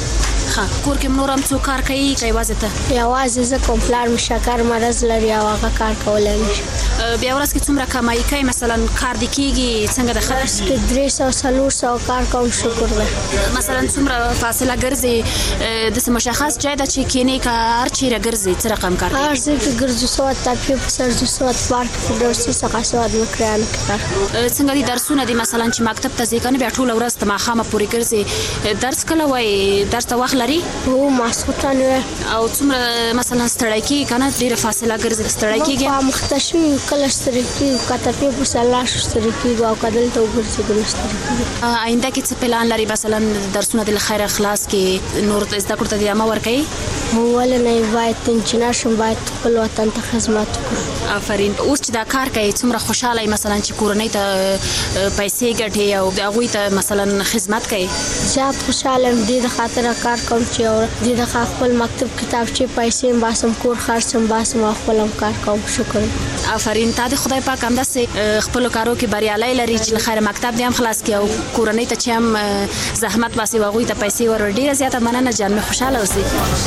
ها کور کې نورم څو کار کوي وازه ته یوازې زه کوم پلان مشکر مرز لري او هغه کار کولای نشي بیا ورځ کې څومره کمایي کوي مثلا کار د کیږي څنګه د خرج کې 300 کار کوم شکر ده مثلا څومره فاصله ګرځي د مشخص ځای د چې کینې کار چیرې ګرځي څه رقم کار هر ځای کې ګرځو سو تاپی په سر جو سو پارک په درسي څخه سو د مکران څنګه دي درسونه دي مثلا چې مکتب ته ځي کنه بیا ټول ورځ ته ماخامه پوری ګرځي درس کله وای درس ته وخت لري او ماسوتان او څومره مثلا ستړی کی کنه ډیره فاصله ګرځي ستړی کیږي په مختشوي کله ستړی کی کته په سلاش ستړی کی او کدل ته ګرځي ګرځي آینده کې څه پلان لري مثلا درسونه د خیر اخلاص کې نور زده کړو ته دی ما ور کوي ولنه باید انجنیر شم باید خپل وطن ته خدمت وکړم آفرین اوس چې دا کار کوي څومره خوشاله مثلا چې کورنۍ ته پیسې ګټي او هغه ته مثلا خدمت کوي زیات خوشاله دي د خاطر کار کوم چې او د خپل مکتب کتاب چې پیسې باسم کور خرڅم باسم خپل کار کوم شکر آفرین تا د خدای پاک هم داسې خپل کارو کې بریالي لري چې خیر مکتب دې هم خلاص کړي او کورنۍ ته چې هم زحمت باسي هغه ته پیسې ور ډیره زیاته مننه جان مې خوشاله اوسئ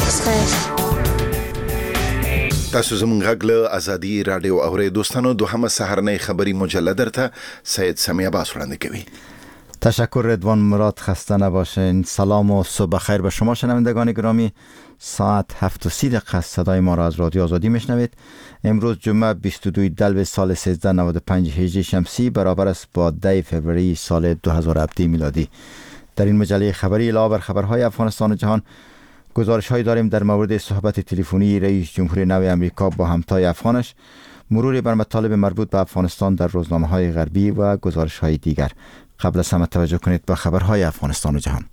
تاسو زموږ غږ له ازادي رادیو اورئ دوستانو دوهمه سهارنۍ خبری مجله درته سید سمیع عباس وړاندې کوي. تشکر رضوان مراد، خسته نباشین. سلام و صبح خیر به شما شنوندگان گرامی. ساعت 7:30 صدای ما را از رادیو آزادی میشنوید. امروز جمعه 22 دلو سال 1395 هجری شمسی برابر است با 10 فوریه سال 2017 میلادی. در این مجله خبری علاوه بر خبرهای افغانستان و جهان گزارش‌هایی داریم در مورد صحبت تلفنی رئیس جمهور نو امریکا با همتای افغانش، مروری بر مطالب مربوط به افغانستان در روزنامه‌های غربی و گزارش‌های دیگر. قبل از همه توجه کنید به خبرهای افغانستان و جهان.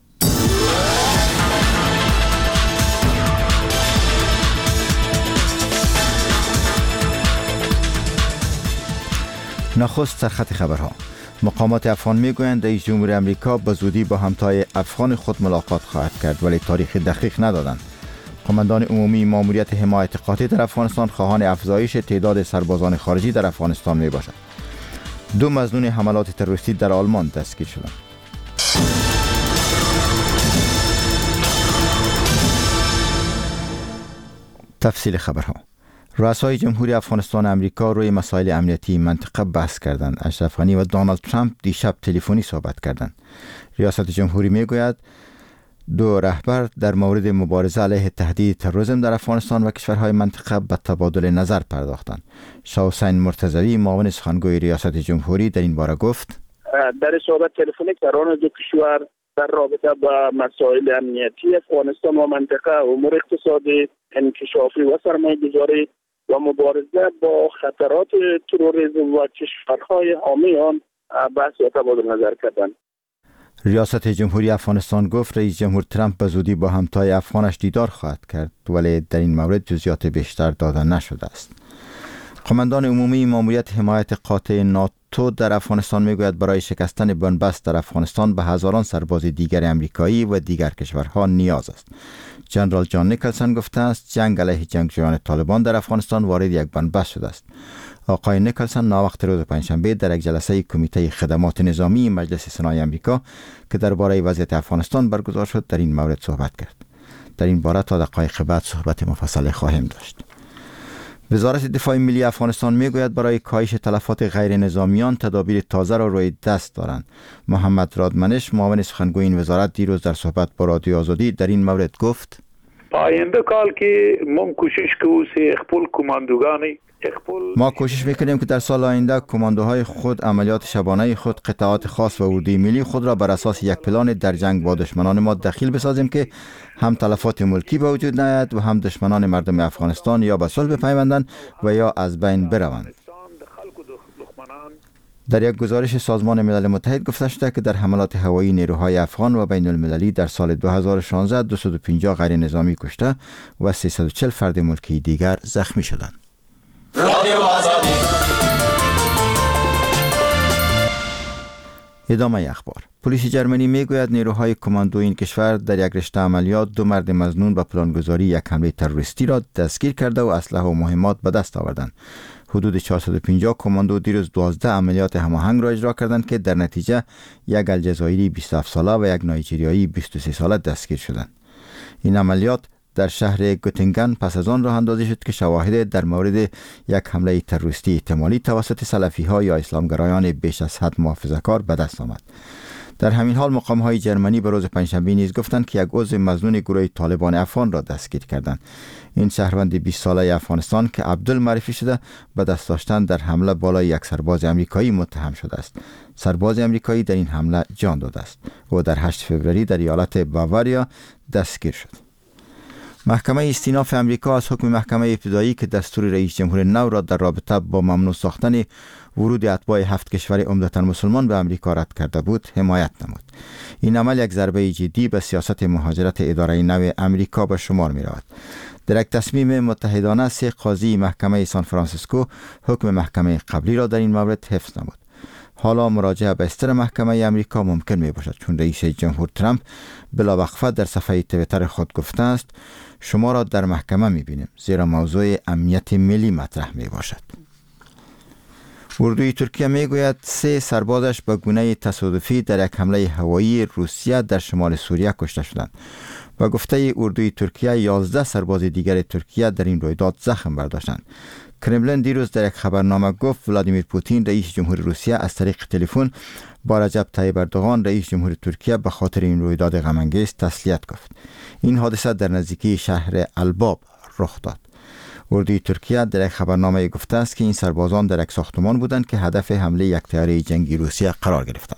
نخست سرخط خبرها. مقامات افغان میگویند رئیس جمهور امریکا به زودی با همتای افغان خود ملاقات خواهد کرد، ولی تاریخ دقیق ندادند. قماندان عمومی ماموریت حمایت قاطع در افغانستان خواهان افزایش تعداد سربازان خارجی در افغانستان می باشد. 2 مظنون حملات تروریستی در آلمان دستگیر شدند. تفصیل خبرها. رؤسای جمهوری افغانستان و امریکا روی مسائل امنیتی منطقه بحث کردند. اشرف غنی و دونالد ترامپ دیشب تلفنی صحبت کردند. ریاست جمهوری میگوید دو رهبر در مورد مبارزه علیه تهدید تروریسم در افغانستان و کشورهای منطقه به تبادل نظر پرداختند. شاه حسین مرتضوی معاون سخنگوی ریاست جمهوری در این باره گفت: در صحبت تلفنی سران دو کشور در رابطه با مسائل امنیتی افغانستان و منطقه، امور اقتصادی، انکشافی و سرمایه‌گذاری و مبارزه با خطرات تروریسم و کشورهای حامی آن بحث و تبادل نظر کردند. ریاست جمهوری افغانستان گفت رئیس جمهور ترامپ به زودی با همتای افغانش دیدار خواهد کرد، ولی در این مورد جزئیات بیشتر داده نشده است. قماندان عمومی ماموریت حمایت قاطع ناتو در افغانستان میگوید برای شکستن بنبست در افغانستان به هزاران سرباز دیگر امریکایی و دیگر کشورها نیاز است. جنرال جان نیکلسن گفته است جنگ علیه جنگجویان طالبان در افغانستان وارد یک بنبست شده است. آقای نیکلسن ناوقت روز پنجشنبه در یک جلسه کمیته خدمات نظامی مجلس سنای امریکا که درباره وضعیت افغانستان برگزار شد در این مورد صحبت کرد. در این باره تا دقایق بعد صحبت مفصل خواهیم داشت. وزارت دفاع ملی افغانستان میگوید برای کاهش تلفات غیر نظامیان تدابیر تازه را روی دست دارند. محمد رادمنش معاون سخنگوی این وزارت دیروز در صحبت با رادیو آزادی در این مورد گفت: آینده کال که ما کوشش کنیم خپل کماندوگانی ما کوشش میکنیم که در سال آینده کماندوهای خود عملیات شبانه خود، قطعات خاص و اردوی ملی خود را بر اساس یک پلان در جنگ با دشمنان ما دخیل بسازیم که هم تلفات ملکی به وجود نیاید و هم دشمنان مردم افغانستان یا به صلح بپیوندند و یا از بین بروند. در یک گزارش سازمان ملل متحد گفته شده که در حملات هوایی نیروهای افغان و بین المللی در سال 2016 250 غیر نظامی کشته و 340 فرد ملکی دیگر زخمی شدند. ادامه اخبار. پلیس جرمنی میگوید نیروهای کماندو این کشور در یک رشته عملیات 2 مرد مظنون به پلانگذاری یک حمله تروریستی را دستگیر کرده و اسلحه و مهمات به دست آوردند. حدود 450 کماندو دیروز 12 عملیات هماهنگ را اجرا کردند که در نتیجه یک الجزایری 27 ساله و یک نایجریایی 23 ساله دستگیر شدند. این عملیات در شهر گوتینگن پس از آن راه اندازی شد که شواهد در مورد یک حمله تروریستی احتمالی توسط سلفی‌ها یا اسلامگرایان بیش از حد محافظه‌کار به دست آمد. در همین حال مقام‌های جرمنی به روز پنجشنبه نیز گفتند که یک عضو مظنون گروه طالبان افغان را دستگیر کردند. این شهروند 20 ساله افغانستان که عبدل معرفی شده به دست داشتن در حمله بالای یک سرباز آمریکایی متهم شده است. سرباز آمریکایی در این حمله جان داده است و در 8 فوریه در ایالت باواریا دستگیر شد. محکمه استیناف آمریکا از حکم محکمه ابتدایی که دستور رئیس جمهور نو را در رابطه با ممنوع ساختن ورود اتباع 7 کشور عمدتاً مسلمان به آمریکا رد کرده بود حمایت نمود. این عمل یک ضربه جدی به سیاست مهاجرت اداره نو آمریکا به شمار می رود. در یک تصمیم متحدانه 3 قاضی محکمه سان فرانسیسکو حکم محکمه قبلی را در این مورد حفظ نمود. حالا مراجعه به استر محکمه آمریکا ممکن می باشد چون رئیس جمهور ترامپ بلاوقفه در صفحه توییتر خود گفته است شما را در محکمه می بینیم زیرا موضوع امنیت ملی مطرح می باشد. اردوی ترکیه می گوید 3 سربازش به گونه تصادفی در یک حمله هوایی روسیه در شمال سوریه کشته شدند. با گفته اردوی ترکیه 11 سرباز دیگر ترکیه در این رویداد زخم برداشتند. کرملین دیروز در یک خبرنامه گفت ولادیمیر پوتین رئیس جمهور روسیه از طریق تلفن با رجب طیب اردوغان رئیس جمهور ترکیه به خاطر این رویداد غم‌انگیز تسلیت گفت. این حادثه در نزدیکی شهر الباب رخ داد. اردوی ترکیه در یک خبرنامه گفته است که این سربازان در یک ساختمان بودند که هدف حمله یک طیاره جنگی روسیه قرار گرفتند.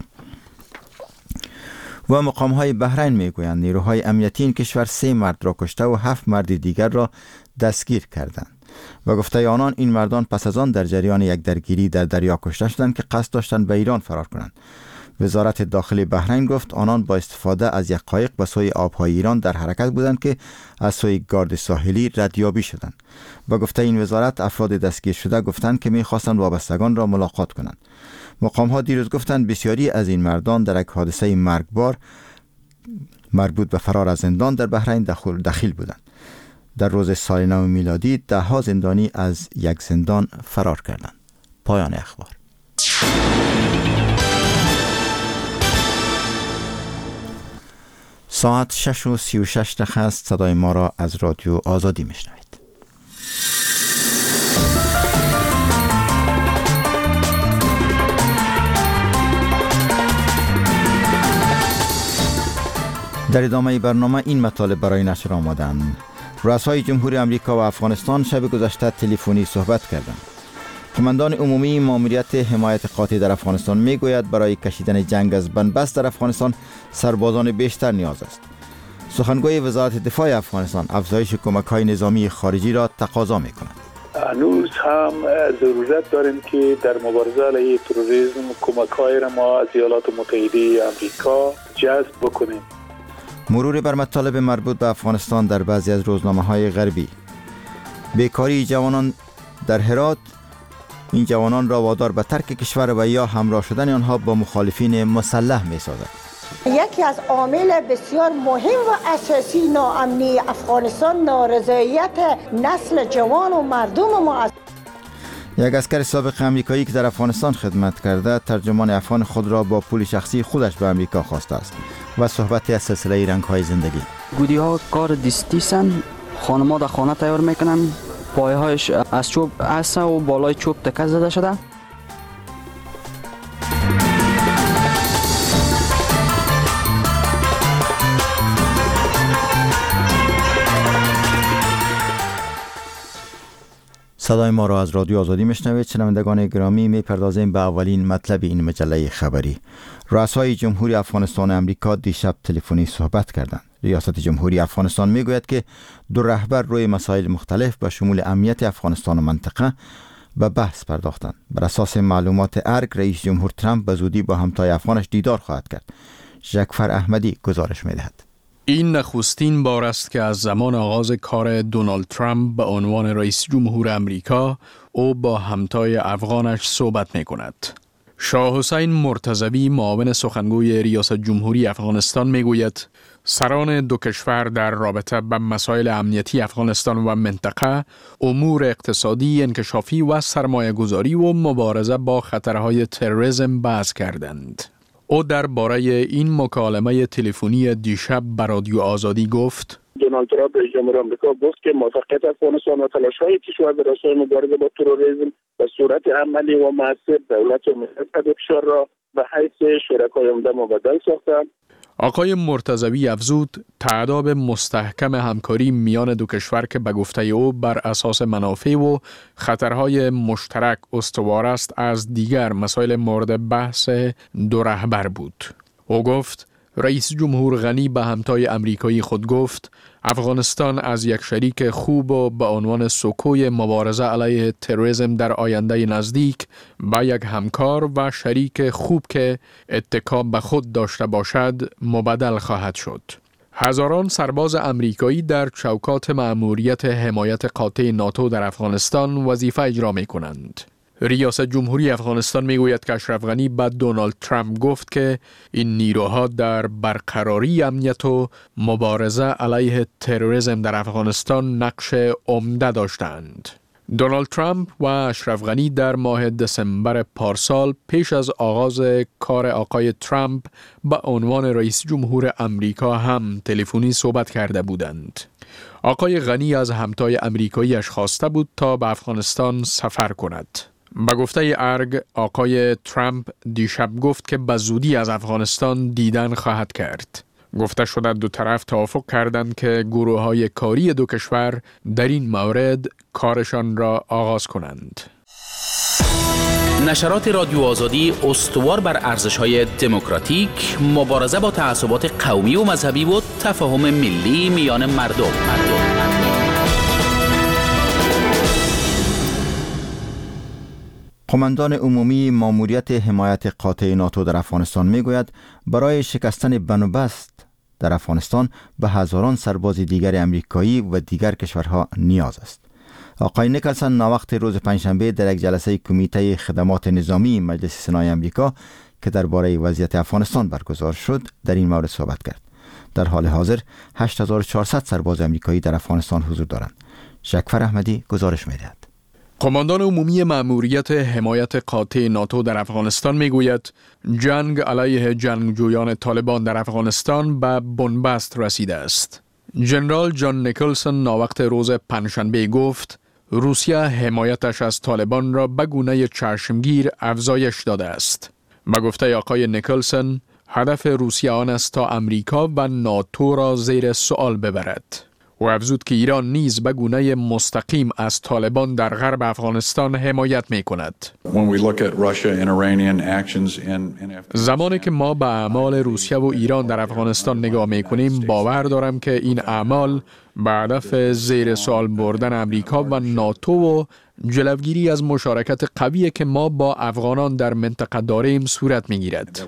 و مقام‌های بحرین میگویند نیروهای امنیتی این کشور 3 مرد را کشته و 7 مرد دیگر را دستگیر کردند. و گفته آنان این مردان پس از آن در جریان یک درگیری در دریا کشته شدند که قصد داشتند به ایران فرار کنند. وزارت داخلی بحرین گفت آنان با استفاده از یک قایق به سوی آبهای ایران در حرکت بودند که از سوی گارد ساحلی ردیابی شدند. با گفته این وزارت افراد دستگیر شده گفتند که می‌خواستند وابستگان را ملاقات کنند. مقام‌ها دیروز گفتند بسیاری از این مردان در یک حادثه مرگبار مربوط به فرار از زندان در بحرین دخیل بودند. در روز سال نو میلادی 10 زندانی از یک زندان فرار کردند. پایان اخبار. ساعت 6:36 است. صدای ما را از رادیو آزادی میشنوید. در ادامه برنامه این مطالب برای نشر آمدند. رؤسای جمهوری آمریکا و افغانستان شب گذشته تلفنی صحبت کردند. قماندان عمومی ماموریت حمایت قاطع در افغانستان میگوید برای کشیدن جنگ از بنبست در افغانستان سربازان بیشتر نیاز است. سخنگوی وزارت دفاع افغانستان افزایش کمک‌های نظامی خارجی را تقاضا می‌کند. هنوز هم ضرورت داریم که در مبارزه علیه تروریسم کمک‌های را ما از ایالات متحده آمریکا جذب بکنیم. مرور بر مطالب مربوط به افغانستان در بعضی از روزنامه‌های غربی. بیکاری جوانان در هرات این جوانان را وادار به ترک کشور و یا همراه شدن آنها با مخالفین مسلح می‌سازد. یکی از عامل بسیار مهم و اساسی ناامنی افغانستان نارضایت نسل جوان و مردم ما است. یک عسکر سابق آمریکایی که در افغانستان خدمت کرده ترجمان افغان خود را با پول شخصی خودش به آمریکا خواسته است و صحبت از سلسله رنگ‌های زندگی. گودی‌ها کار دستی سن، خانم‌ها در خانه تیار میکنن، پایه‌هایش از چوب است و بالای چوب تکه زده شده. صدای ما را از رادیو آزادی میشنوید. شنوندگان گرامی، میپردازیم به اولین مطلب این مجله خبری. رؤسای جمهوری افغانستان و امریکا دیشب تلفنی صحبت کردند. ریاست جمهوری افغانستان میگوید که 2 رهبر روی مسائل مختلف به شمول امنیت افغانستان و منطقه به بحث پرداختند. بر اساس معلومات ارگ رئیس جمهور ترامپ به زودی با همتای افغانش دیدار خواهد کرد. جعفر احمدی گزارش میدهد. این نخستین بار است که از زمان آغاز کار دونالد ترامپ به عنوان رئیس جمهور امریکا او با همتای افغانش صحبت می کند. شاه حسین مرتضوی معاون سخنگوی ریاست جمهوری افغانستان می گوید سران دو کشور در رابطه با مسائل امنیتی افغانستان و منطقه، امور اقتصادی، انکشافی و سرمایه گذاری و مبارزه با خطرهای تروریسم بحث کردند. او درباره این مکالمه تلفنی دیشب به رادیو آزادی گفت: دونالد ترامپ رئیس جمهور آمریکا گفت که موفقیت افغانستان و تلاش‌های کشور در راستای مبارزه با تروریسم به صورت عملی و مؤثر دولت و ملت کشور را به حیث شرکای عمده مبدل ساختند. آقای مرتضوی افزود تعداد مستحکم همکاری میان دو کشور که به گفته او بر اساس منافع و خطرهای مشترک استوار است از دیگر مسائل مورد بحث دو رهبر بود. او گفت رئیس جمهور غنی به همتای امریکایی خود گفت افغانستان از یک شریک خوب و به عنوان سکوی مبارزه علیه تروریسم در آینده نزدیک به یک همکار و شریک خوب که اتکا به خود داشته باشد مبدل خواهد شد. هزاران سرباز امریکایی در چوکات مأموریت حمایت قاطع ناتو در افغانستان وظیفه اجرا می کنند. ریاست جمهوری افغانستان میگوید که اشرف غنی به دونالد ترامپ گفت که این نیروها در برقراری امنیت و مبارزه علیه تروریسم در افغانستان نقش عمده داشتند. دونالد ترامپ و اشرف غنی در ماه دسامبر پارسال پیش از آغاز کار آقای ترامپ به عنوان رئیس جمهور امریکا هم تلفنی صحبت کرده بودند. آقای غنی از همتای امریکاییش خواسته بود تا به افغانستان سفر کند. به گفته ارگ آقای ترامپ دیشب گفت که به زودی از افغانستان دیدن خواهد کرد. گفته شده دو طرف توافق کردند که گروه‌های کاری دو کشور در این مورد کارشان را آغاز کنند. نشرات رادیو آزادی استوار بر ارزش‌های دموکراتیک، مبارزه با تعصبات قومی و مذهبی و تفاهم ملی میان مردم. قماندان عمومی ماموریت حمایت قاطع ناتو در افغانستان میگوید برای شکستن بن‌وبست در افغانستان به هزاران سرباز دیگر امریکایی و دیگر کشورها نیاز است. آقای نیکلسن ناوقت روز پنجشنبه در یک جلسه کمیته خدمات نظامی مجلس سنای امریکا که درباره وضعیت افغانستان برگزار شد در این مورد صحبت کرد. در حال حاضر 8400 سرباز امریکایی در افغانستان حضور دارند. شکفر احمدی گزارش می‌دهد. قماندان عمومی مأموریت حمایت قاطع ناتو در افغانستان میگوید جنگ علیه جنگجویان طالبان در افغانستان به بنبست رسیده است. ژنرال جان نیکلسن ناوقت روز پنجشنبه گفت روسیه حمایتش از طالبان را به گونه چشمگیر افزایش داده است. به گفته آقای نیکلسن هدف روسیه آن است تا امریکا و ناتو را زیر سوال ببرد. و افزود که ایران نیز به گونه مستقیم از طالبان در غرب افغانستان حمایت می کند. زمانی که ما به اعمال روسیه و ایران در افغانستان نگاه می کنیم باور دارم که این اعمال به هدف زیر سوال بردن امریکا و ناتو و جلوگیری از مشارکت قوی که ما با افغانان در منطقه داریم صورت می گیرد.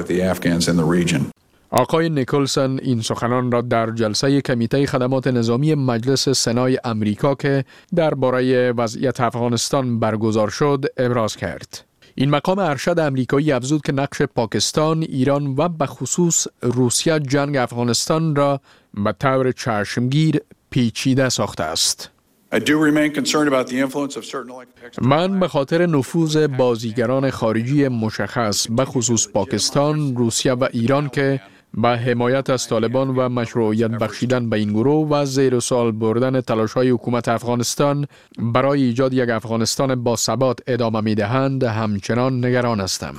آقای نیکلسن این سخنان را در جلسه کمیته خدمات نظامی مجلس سنای امریکا که درباره وضعیت افغانستان برگزار شد ابراز کرد. این مقام ارشد امریکایی افزود که نقش پاکستان، ایران و به خصوص روسیه جنگ افغانستان را به طور چشمگیر پیچیده ساخته است. من به خاطر نفوذ بازیگران خارجی مشخص به خصوص پاکستان، روسیه و ایران که به حمایت از طالبان و مشروعیت بخشیدن به این گروه و زیر سوال بردن تلاش‌های حکومت افغانستان برای ایجاد یک افغانستان با ثبات ادامه می‌دهند همچنان نگران هستم.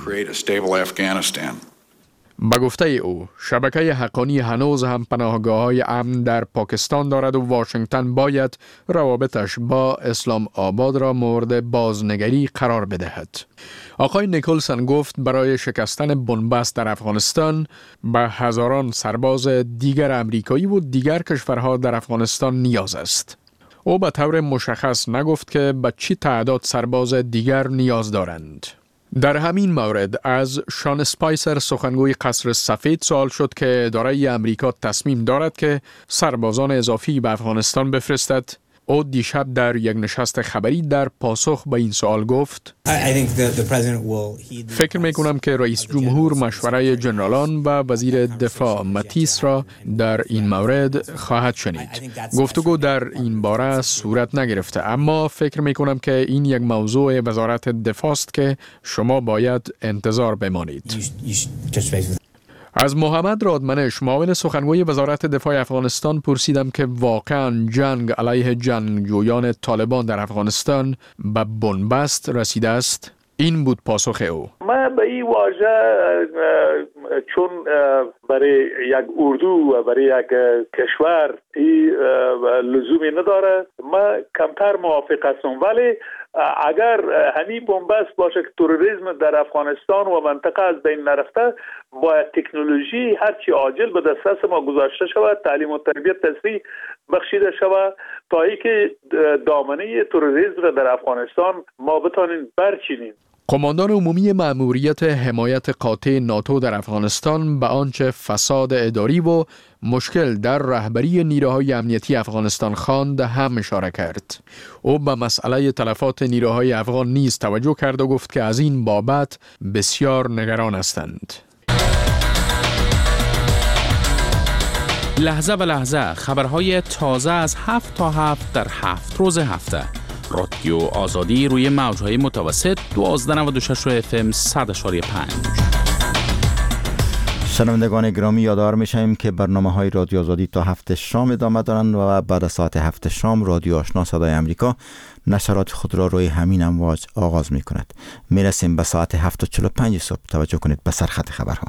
به گفته او شبکه حقانی هنوز هم پناهگاه‌های امن در پاکستان دارد و واشنگتن باید روابطش با اسلام آباد را مورد بازنگری قرار بدهد. آقای نیکلسن گفت برای شکستن بنبست در افغانستان به هزاران سرباز دیگر امریکایی و دیگر کشورها در افغانستان نیاز است. او به طور مشخص نگفت که به چی تعداد سرباز دیگر نیاز دارند. در همین مورد از شان اسپایسر سخنگوی قصر سفید سوال شد که اداره امریکا تصمیم دارد که سربازان اضافی به افغانستان بفرستد. او دیشب در یک نشست خبری در پاسخ به این سوال گفت فکر میکنم که رئیس جمهور مشوره جنرالان و وزیر دفاع ماتیس را در این مورد خواهد شنید. گفتگو در این باره صورت نگرفته، اما فکر میکنم که این یک موضوع وزارت دفاع است که شما باید انتظار بمانید. از محمد رادمنش معاون سخنگوی وزارت دفاع افغانستان پرسیدم که واقعا جنگ علیه جنگجویان طالبان در افغانستان به بنبست رسیده است؟ این بود پاسخ او. من به این واژه چون برای یک اردو و برای یک کشور لزومی نداره، من کمتر موافق هستم، ولی اگر همین بنبست باشه که تروریسم در افغانستان و منطقه از بین نرفته، باید تکنولوژی هرچی عاجل به دسترس ما گذاشته شود، تعلیم و تربیت تسریع بخشیده شود تا اینکه دامنه تروریسم را در افغانستان ما بتانیم برچینیم. قماندان عمومی مأموریت حمایت قاطع ناتو در افغانستان به آنچه فساد اداری و مشکل در رهبری نیروهای امنیتی افغانستان خواند هم اشاره کرد. او به مسئله تلفات نیروهای افغان نیز توجه کرد و گفت که از این بابت بسیار نگران هستند. لحظه به لحظه خبرهای تازه از 7 تا 7 در 7 روز هفته. رادیو آزادی روی موجهای متوسط 1296 FM 100.5. شنوندگان گرامی، یادآور می‌شویم که برنامه‌های رادیو آزادی تا 7 شام ادامه دارند و بعد از ساعت 7 شام رادیو آشنا صدای امریکا نشرات خود را روی همین امواج آغاز می‌کند. می‌رسیم به ساعت 7:45 صبح. توجه کنید به سرخط خبرها.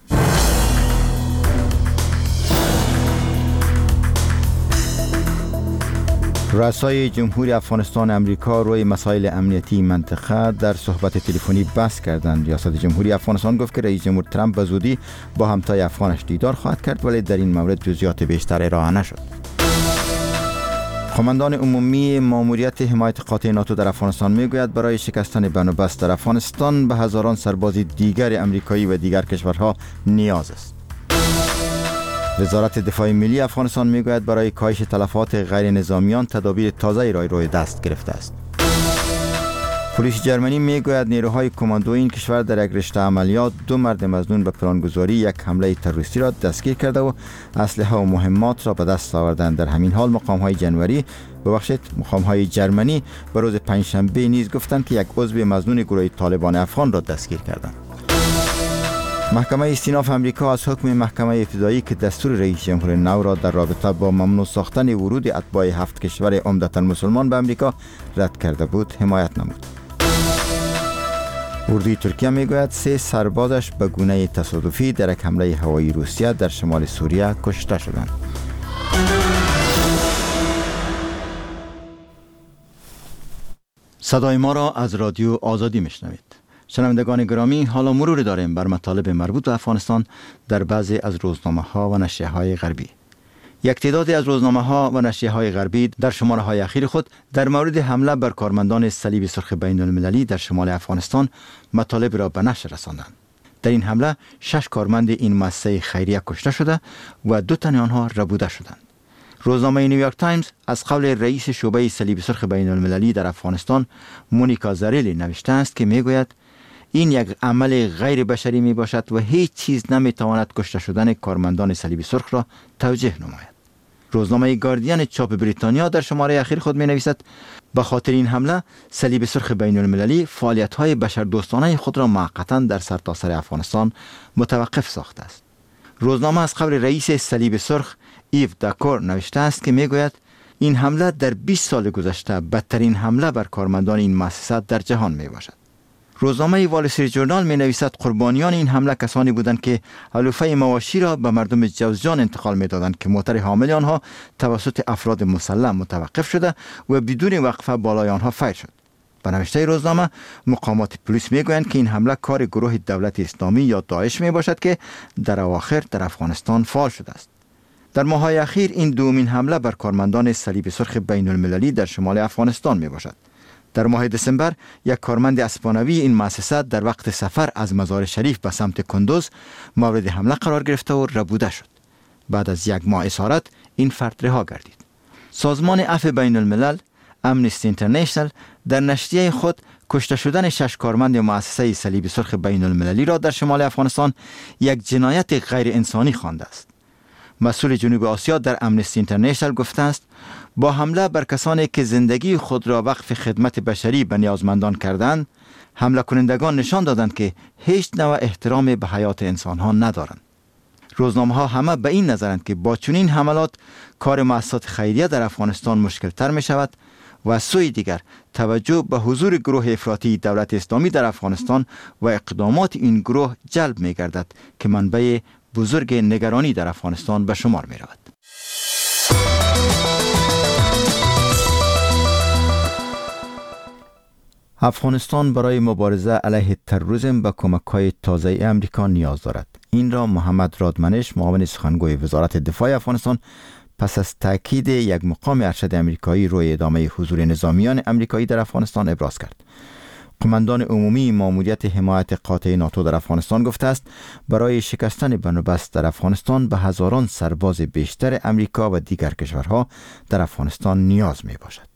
رؤسای جمهوری افغانستان امریکا روی مسائل امنیتی منطقه در صحبت تلفنی بحث کردند. ریاست جمهوری افغانستان گفت که رئیس جمهور ترامپ به زودی با همتای افغانش دیدار خواهد کرد، ولی در این مورد جزئیات بیشتر ارائه نشد. قماندان عمومی مأموریت حمایت قاطع ناتو در افغانستان میگوید برای شکستن بن و بست در افغانستان به هزاران سرباز دیگر امریکایی و دیگر کشورها نیاز است. وزارت دفاع ملی افغانستان میگوید برای کاهش تلفات غیر نظامیان تدابیر تازه‌ای را روی دست گرفته است. پلیس جرمنی میگوید نیروهای کماندو این کشور در یک رشته عملیات 2 مرد مظنون به پلانگذاری یک حمله تروریستی را دستگیر کرده و اسلحه و مهمات را به دست آوردند. در همین حال مقامهای جرمنی به روز پنجشنبه نیز گفتند که یک عضو مظنون گروه طالبان افغان را دستگیر کردند. محکمه استیناف امریکا از حکم محکمه ابتدایی که دستور رئیس جمهور نو را در رابطه با ممنوع ساختن ورود اتباع 7 کشور عمدتاً مسلمان به امریکا رد کرده بود حمایت نمود. اردوی ترکیه میگوید 3 سربازش به گونه تصادفی در یک حمله هوایی روسیه در شمال سوریه کشته شدند. صدای ما را از رادیو آزادی میشنوید. شنوندگان گرامی، حالا مرور داریم بر مطالب مربوط به افغانستان در بعضی از روزنامه‌ها و نشریه‌های غربی. یک تعدادی از روزنامه‌ها و نشریه‌های غربی در شماره‌های اخیر خود در مورد حمله بر کارمندان صلیب سرخ بین‌المللی در شمال افغانستان مطالب را به نشر رساندند. در این حمله 6 کارمند این مؤسسه خیریه کشته شده و 2 تن آنها ربوده شدند. روزنامه نیویورک تایمز از قول رئیس شعبه صلیب سرخ بین‌المللی در افغانستان مونیکا زاریلی نوشته است که میگوید این یک عمل غیر بشری می باشد و هیچ چیز نمی تواند کشته شدن کارمندان صلیب سرخ را توجیه نماید. روزنامه گاردین چاپ بریتانیا در شماره اخیر خود می نویسد به خاطر این حمله صلیب سرخ بین المللی فعالیت های بشردوستانه خود را موقتا در سرتاسر افغانستان متوقف ساخته است. روزنامه از قول رئیس صلیب سرخ ایو داکور نوشته است که می گوید این حمله در 20 سال گذشته بدترین حمله بر کارمندان این مؤسسه در جهان می باشد. روزنامه وال استریت ژورنال می نویسد قربانیان این حمله کسانی بودند که علوفه مواشی را به مردم جوزجان انتقال می دادند که موتر حامل آنها توسط افراد مسلح متوقف شده و بدون وقفه بالای آنها فیر شد. به نوشته روزنامه مقامات پلیس می گویند که این حمله کار گروه دولت اسلامی یا داعش می باشد که در اواخر در افغانستان فعال شده است. در ماه‌های اخیر این دومین حمله بر کارمندان صلیب سرخ بین المللی در شمال افغانستان می باشد. در ماه دسامبر یک کارمند اسپانوی این مؤسسه در وقت سفر از مزار شریف به سمت کندوز مورد حمله قرار گرفته و ربوده شد. بعد از 1 ماه اسارت این فرد رها گردید. سازمان عفو بین الملل امنستی اینترنشنال در نشریه خود کشته شدن 6 کارمند مؤسسه صلیب سرخ بین المللی را در شمال افغانستان یک جنایت غیر انسانی خوانده است. مسئول جنوب آسیا در امنستی اینترنشنال گفته است با حمله بر کسانی که زندگی خود را وقف خدمت بشری به نیازمندان کردند، حمله کنندگان نشان دادند که هیچ نوع احترام به حیات انسان‌ها ندارند. روزنامه‌ها همه به این نظرند که با چنین حملات کار مؤسسات خیریه در افغانستان مشکل‌تر می‌شود و از سوی دیگر توجه به حضور گروه افراطی دولت اسلامی در افغانستان و اقدامات این گروه جلب می‌گردد که منبع بزرگ نگرانی در افغانستان به شمار می‌رود. افغانستان برای مبارزه علیه تروریسم به کمک‌های تازه امریکا نیاز دارد. این را محمد رادمنش، معاون سخنگوی وزارت دفاع افغانستان، پس از تاکید یک مقام ارشد امریکایی روی ادامه حضور نظامیان امریکایی در افغانستان ابراز کرد. قماندان عمومی ماموریت حمایت قاطع ناتو در افغانستان گفته است برای شکستن بنابست در افغانستان به هزاران سرباز بیشتر امریکا و دیگر کشورها در افغانستان نیاز می باشد.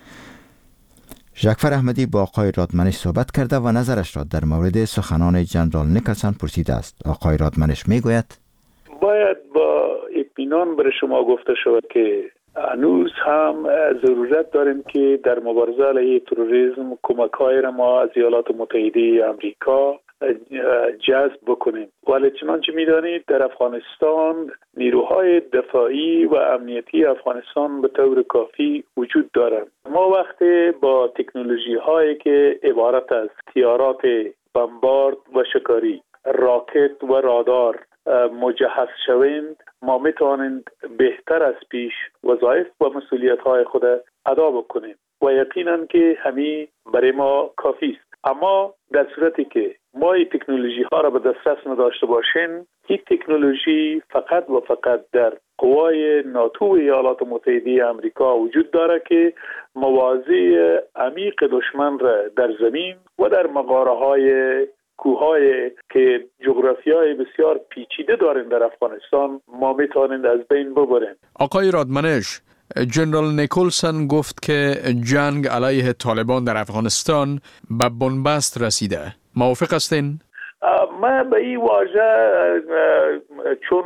ژاکفر احمدی با آقای رادمنش صحبت کرده و نظرش را در مورد سخنان جنرال نیکلسن پرسیده است. آقای رادمنش می گوید باید با اطمینان برای شما گفته شود که هنوز هم ضرورت داریم که در مبارزه علیه تروریسم کمک‌های را ما از ایالات متحده آمریکا جذب بکنیم. ولی چنانچه می‌دانید در افغانستان نیروهای دفاعی و امنیتی افغانستان به طور کافی وجود دارند. ما وقتی با تکنولوژی‌هایی که عبارت از طیارات بمبارد و شکاری، راکت و رادار مجهز شوند، ما میتوانیم بهتر از پیش وظایف و مسئولیت‌های خود ادا بکنیم و یقینا که همین برای ما کافی است. اما در صورتی که ما این تکنولوژی ها را به دسترس نداشته باشیم، این تکنولوژی فقط و فقط در قوای ناتو و ایالات متحده آمریکا وجود داره که مواضع عمیق دشمن را در زمین و در مغاره‌های کوه‌های که جغرافیای بسیار پیچیده دارند در افغانستان ما میتوانیم از بین ببریم. آقای رادمنش، جنرال نیکلسن گفت که جنگ علیه طالبان در افغانستان به بنبست رسیده. موافق هستین؟ من به این واژه چون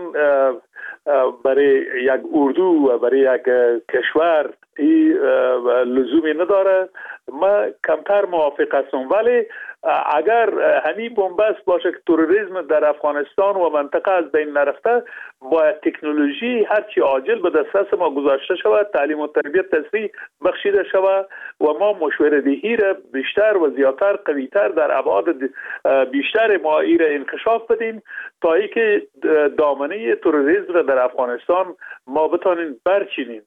برای یک اردو و برای یک کشور این لزومی نداره، من کمتر موافق هستم. ولی اگر همین بنبست باشه که تروریسم در افغانستان و منطقه از بین نرفته، با تکنولوژی هرچی عاجل به دسترس ما گذاشته شود، تعلیم و تربیت تسریع بخشیده شود و ما مشوره دهی را بیشتر و زیادتر قویتر در ابعاد بیشتر ما را انکشاف بدیم تا اینکه دامنه تروریسم را در افغانستان ما بتانیم برچینیم.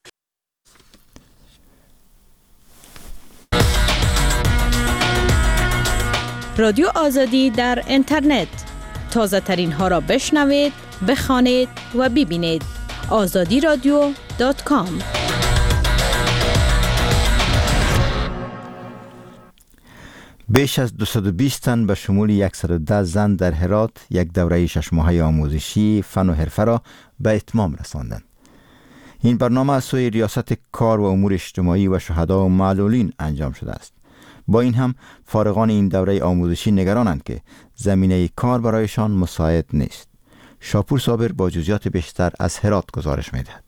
رادیو آزادی در اینترنت، تازه ترین ها را بشنوید، بخوانید و ببینید. azadiradio.com. بیش از 220 تن به شمول 110 زن در هرات یک دوره 6 ماهه آموزشی فن و حرفه را به اتمام رساندند. این برنامه از سوی ریاست کار و امور اجتماعی و شهدا و معلولین انجام شده است. با این هم فارغان این دوره آموزشی نگرانند که زمینه کار برایشان مساعد نیست. شاپور صابر با جزئیات بیشتر از هرات گزارش می‌دهد.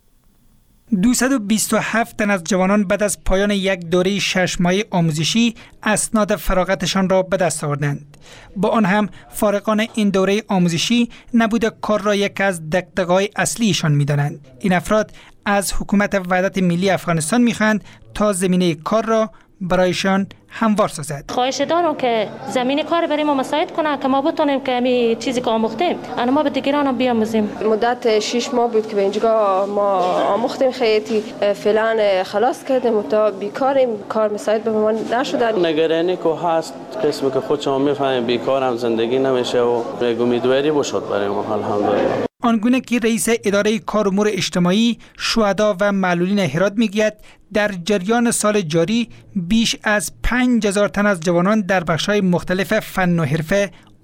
227 تن از جوانان بعد از پایان یک دوره 6 ماهه آموزشی اسناد فراغتشان را به دست آوردند. با آن هم فارغان این دوره آموزشی نبود کار را یک از دغدغه‌های اصلیشان می‌دانند. این افراد از حکومت وحدت ملی افغانستان می‌خواهند تا زمینه کار را برایشان هموار سازد. خواهش دارم که زمین کار برای ما مساعد کنه که ما بتونیم که همین چیزی که آموختیم انا ما به دیگران هم بیاموزیم. مدت 6 ماه بود که به اینجا ما آموختیم، خیلی فعلا خلاص کردیم تا بیکاریم، کار مساعد به ما نشده. نگرانی که هست قسمی که خود شما میفهمید بیکارم زندگی نمیشه و امیدواری بشد برای ما الحمدلله. آنگونه که رئیس اداره کار امور اجتماعی شهدا و معلولین هرات میگوید در جریان سال جاری بیش از 5000 تن از جوانان در بخش‌های مختلف فن و حرفه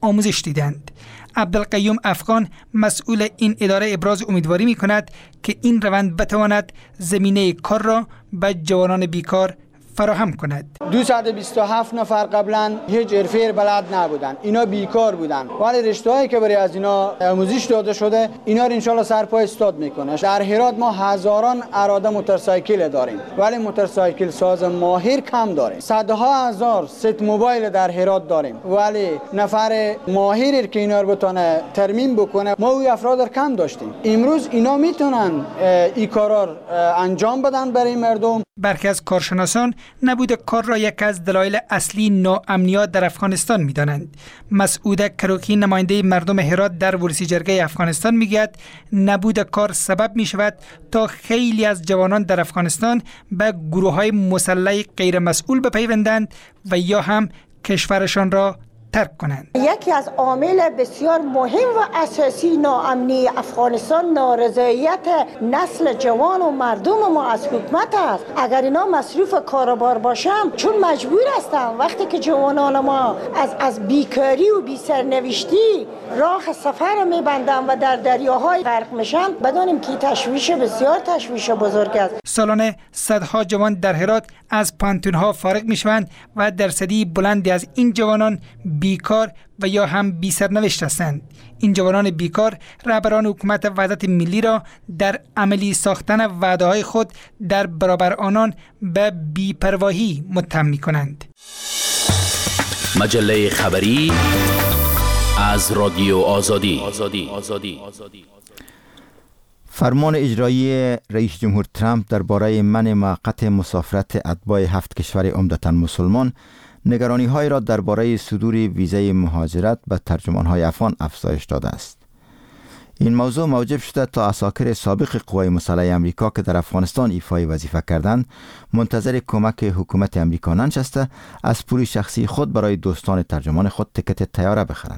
آموزش دیدند. عبدالقیوم افغان مسئول این اداره ابراز امیدواری می کند که این روند بتواند زمینه کار را به جوانان بیکار فراهم کند. 227 نفر قبلا هیچ حرفه بلد نبودن، اینا بیکار بودن، ولی رشته‌هایی که برای از اینا آموزش داده شده اینا رو انشالله سرپای استاد میکنه. در هرات ما هزاران اراده موتورسایکل داریم ولی موتورسایکل ساز ماهر کم داریم. صدها هزار ست موبایل در هرات داریم ولی نفر ماهری که اینا رو بتونه ترمیم بکنه ما اوی افراد رو کم داشتیم. امروز اینا میتونن این کارا انجام بدن برای مردم. برخی از کارشناسان نبود کار را یک از دلایل اصلی ناامنیت در افغانستان می‌دانند. مسعود کروکی نماینده مردم هرات در ورسی جرگه افغانستان میگوید نبود کار سبب می‌شود تا خیلی از جوانان در افغانستان به گروه‌های مسلح غیر مسئول بپیوندند و یا هم کشورشان را ترک کنند. یکی از عامل بسیار مهم و اساسی ناامنی افغانستان نارضایت نسل جوان و مردم ما از حکومت است. اگر اینا مصروف کاروبار باشن چون مجبور هستن وقتی که جوانان ما از بیکاری و بی سرنوشتی راه سفر میبندن و در دریاهای غرق میشن بدانیم که تشویش بسیار تشویش بزرگ است. سالانه صدها جوان در هرات از پانتون‌ها فارغ میشوند و درصدی بلندی از این جوانان بیکار و یا هم بی سرنوشت هستند. این جوانان بیکار رهبران حکومت وحدت ملی را در عملی ساختن وعده‌های خود در برابر آنان به بی‌پرواهی متهم می‌کنند. مجله خبری از رادیو آزادی. فرمان اجرایی رئیس جمهور ترامپ درباره منع موقت مسافرت اتباع 7 کشور عمدتاً مسلمان نگرانی‌های را درباره صدور ویزای مهاجرت به ترجمان‌های افغان افزایش داده است. این موضوع موجب شده تا عساکر سابق قوای مسلح امریکا که در افغانستان ایفای وظیفه کردند منتظر کمک حکومت امریکا ننشسته از پول شخصی خود برای دوستان ترجمان خود تکت طیاره بخرند.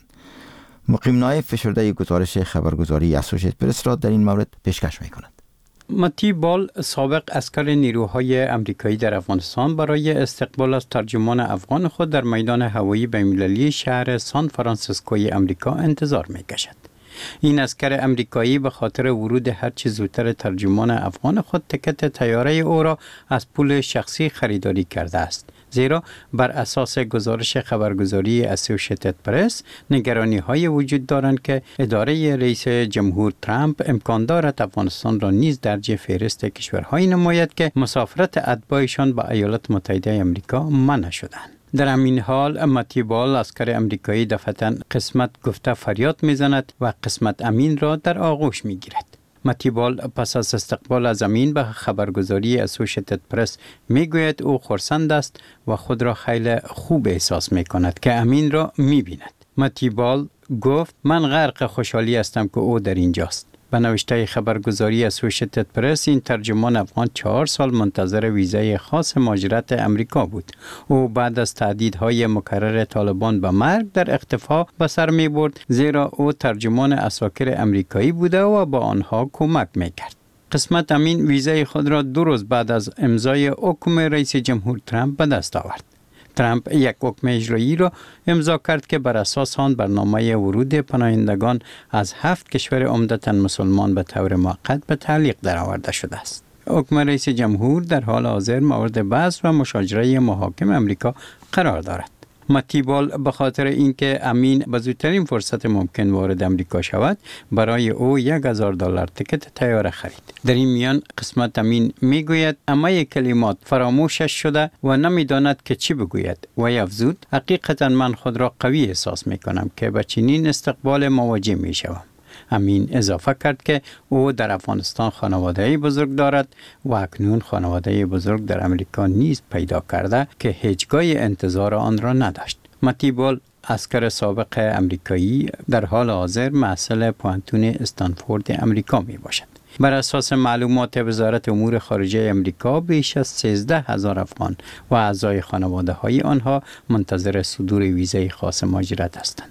مقیم نایب فشرده گزارش خبرگزاری اسوشییتد پرس را در این مورد پیشکش می‌کند. ماتی بال سابق عسکر نیروهای امریکایی در افغانستان برای استقبال از ترجمان افغان خود در میدان هوایی بین‌المللی شهر سان فرانسیسکوی امریکا انتظار می‌کشد. این عسکر امریکایی به خاطر ورود هر چه زودتر ترجمان افغان خود تکت طیاره او را از پول شخصی خریداری کرده است. زیرا بر اساس گزارش خبرگزاری اسوشییتد پرس نگرانی‌های وجود دارند که اداره رئیس جمهور ترامپ امکان دارد افغانستان را نیز درج فهرست کشورهایی نماید که مسافرت اتباعشان به ایالات متحده آمریکا منع شدند. در همین حال ماتی بال عسکر امریکایی دفعتاً قسمت گفته فریاد میزند و قسمت امین را در آغوش میگیرد. ماتی بال پس از استقبال از امین به خبرگزاری اسوشییتد پرس میگوید او خرسند است و خود را خیلی خوب احساس میکند که امین را میبیند. ماتی بال گفت من غرق خوشحالی هستم که او در اینجاست. به نوشته خبرگزاری اسوشییتد پرس این ترجمان افغان 4 سال منتظر ویزای خاص مهاجرت امریکا بود. او بعد از تهدیدهای مکرر طالبان به مرگ در اختفا به سر می برد زیرا او ترجمان عساکر امریکایی بوده و با آنها کمک می کرد. قسمت امین ویزای خود را 2 روز بعد از امضای حکم رئیس جمهور ترامپ به دست آورد. ترامپ یک حکم اجرایی را امضا کرد که بر اساس آن برنامه ورود پناهندگان از 7 کشور عمدتاً مسلمان به طور موقت به تعلیق درآورده شده است. حکم رئیس جمهور در حال حاضر مورد بحث و مشاجره محاکم امریکا قرار دارد. ماتی بال به خاطر اینکه امین به زودترین فرصت ممکن وارد امریکا شود برای او $1,000 تکت طیاره خرید. در این میان قسمت امین میگوید همه کلمات فراموشش شده و نمیداند که چی بگوید و افزود حقیقتا من خود را قوی احساس میکنم که به چنین استقبال مواجه میشوم. امین اضافه کرد که او در افغانستان خانواده‌ای بزرگ دارد و اکنون خانواده بزرگ در امریکا نیز پیدا کرده که هیچگاه انتظار آن را نداشت. ماتی بال عسکر سابق امریکایی در حال حاضر محصل پوانتون استنفورد امریکا می باشد. بر اساس معلومات وزارت امور خارجه امریکا بیش از 13,000 افغان و اعضای خانواده‌های آنها منتظر صدور ویزای خاص مهاجرت هستند.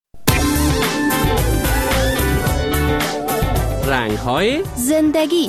رنگ‌های زندگی.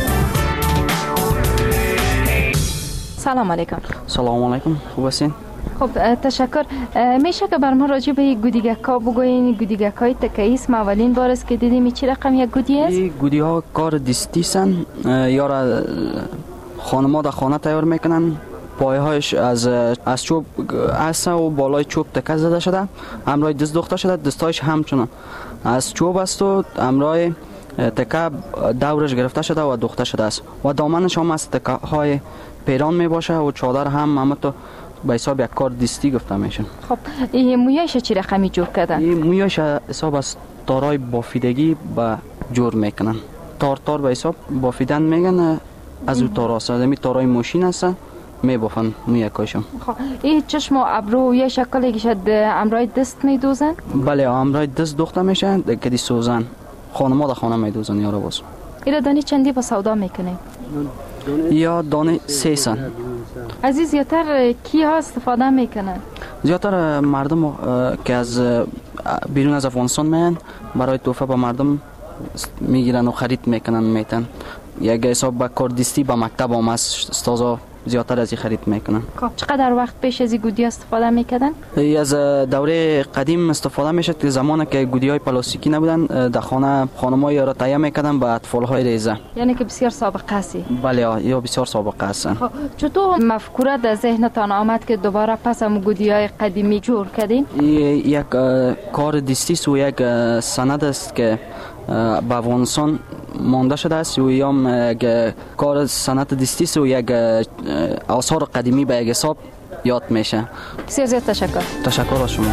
سلام علیکم. سلام علیکم. خوب هستین؟ خب تشکر. میشه که بر ما راجع به گودیگک‌ها بگوین؟ گودیگک‌های تکه‌ای است. اولین بار است که دیدیم چی رقم یک گودی است؟ این گودی‌ها کار دستی سن، یا را خانم‌ها در خانه تیار میکنن. پایهایش از چوب است و بالای چوب تکه زده شده، همراه دست دوخته شده. دستایش همچنان از چوب است و همراه تکه دورش گرفته شده و دوخته شده است و دامنش هم از تکه های پیران می باشه و چادر هم همه به حساب یک کار دستی گفته میشه. خب این مویایش چی رقمی جور کردن؟ این مویایش حساب از تارای بافیدگی به جور میکنن. تار به حساب بافیدن میگن. از اون تار است، می تارای ماشین است میبافن مویکایشون. خب این چشم و ابرو یه شکلی که شد امرای دست میدوزن؟ بله امرای دست دوخته میشه که دی سوزن. خانم‌ها در خانه میدوزن یارو باز. اینا دانی چندی با سودا میکنه؟ یا دانه 3 سن. از این زیادتر کی ها استفاده میکنن؟ زیادتر مردم که از بیرون از افغانستان میان برای تحفه به مردم میگیرن و خرید میکنن میتن. یک حساب با کاردستی با مکتب هم استازا زیادتر از این خرید میکنن. خب چقدر وقت پیش از این گودی استفاده میکردن؟ از دوره قدیم استفاده میشد که زمانی که گودی های پلاستیکی نبودن در خانم‌ها را تهیه میکردن به اطفال های ریزه. یعنی که بسیار سابقه است. بله یا بسیار سابقه است. خب چطور مفکوره در ذهنتان آمد که دوباره پس هم گودی های قدیمی جور کردین؟ یک کار دستی است و یک سند است که به افغانستان مانده شده است و یا یک کار سنت دستی است و یک آثار قدیمی به یک حساب یاد میشه. بسیار زیاد تشکر. تشکر از شما.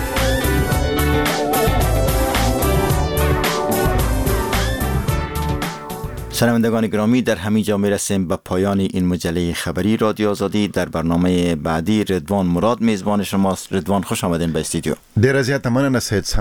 شنوندگان گرامی، در همین جا میرسیم به پایان این مجله خبری رادیو آزادی. در برنامه بعدی رضوان مراد میزبان شماست. رضوان خوش آمدین به استودیو. ډیر زیات مننه سید.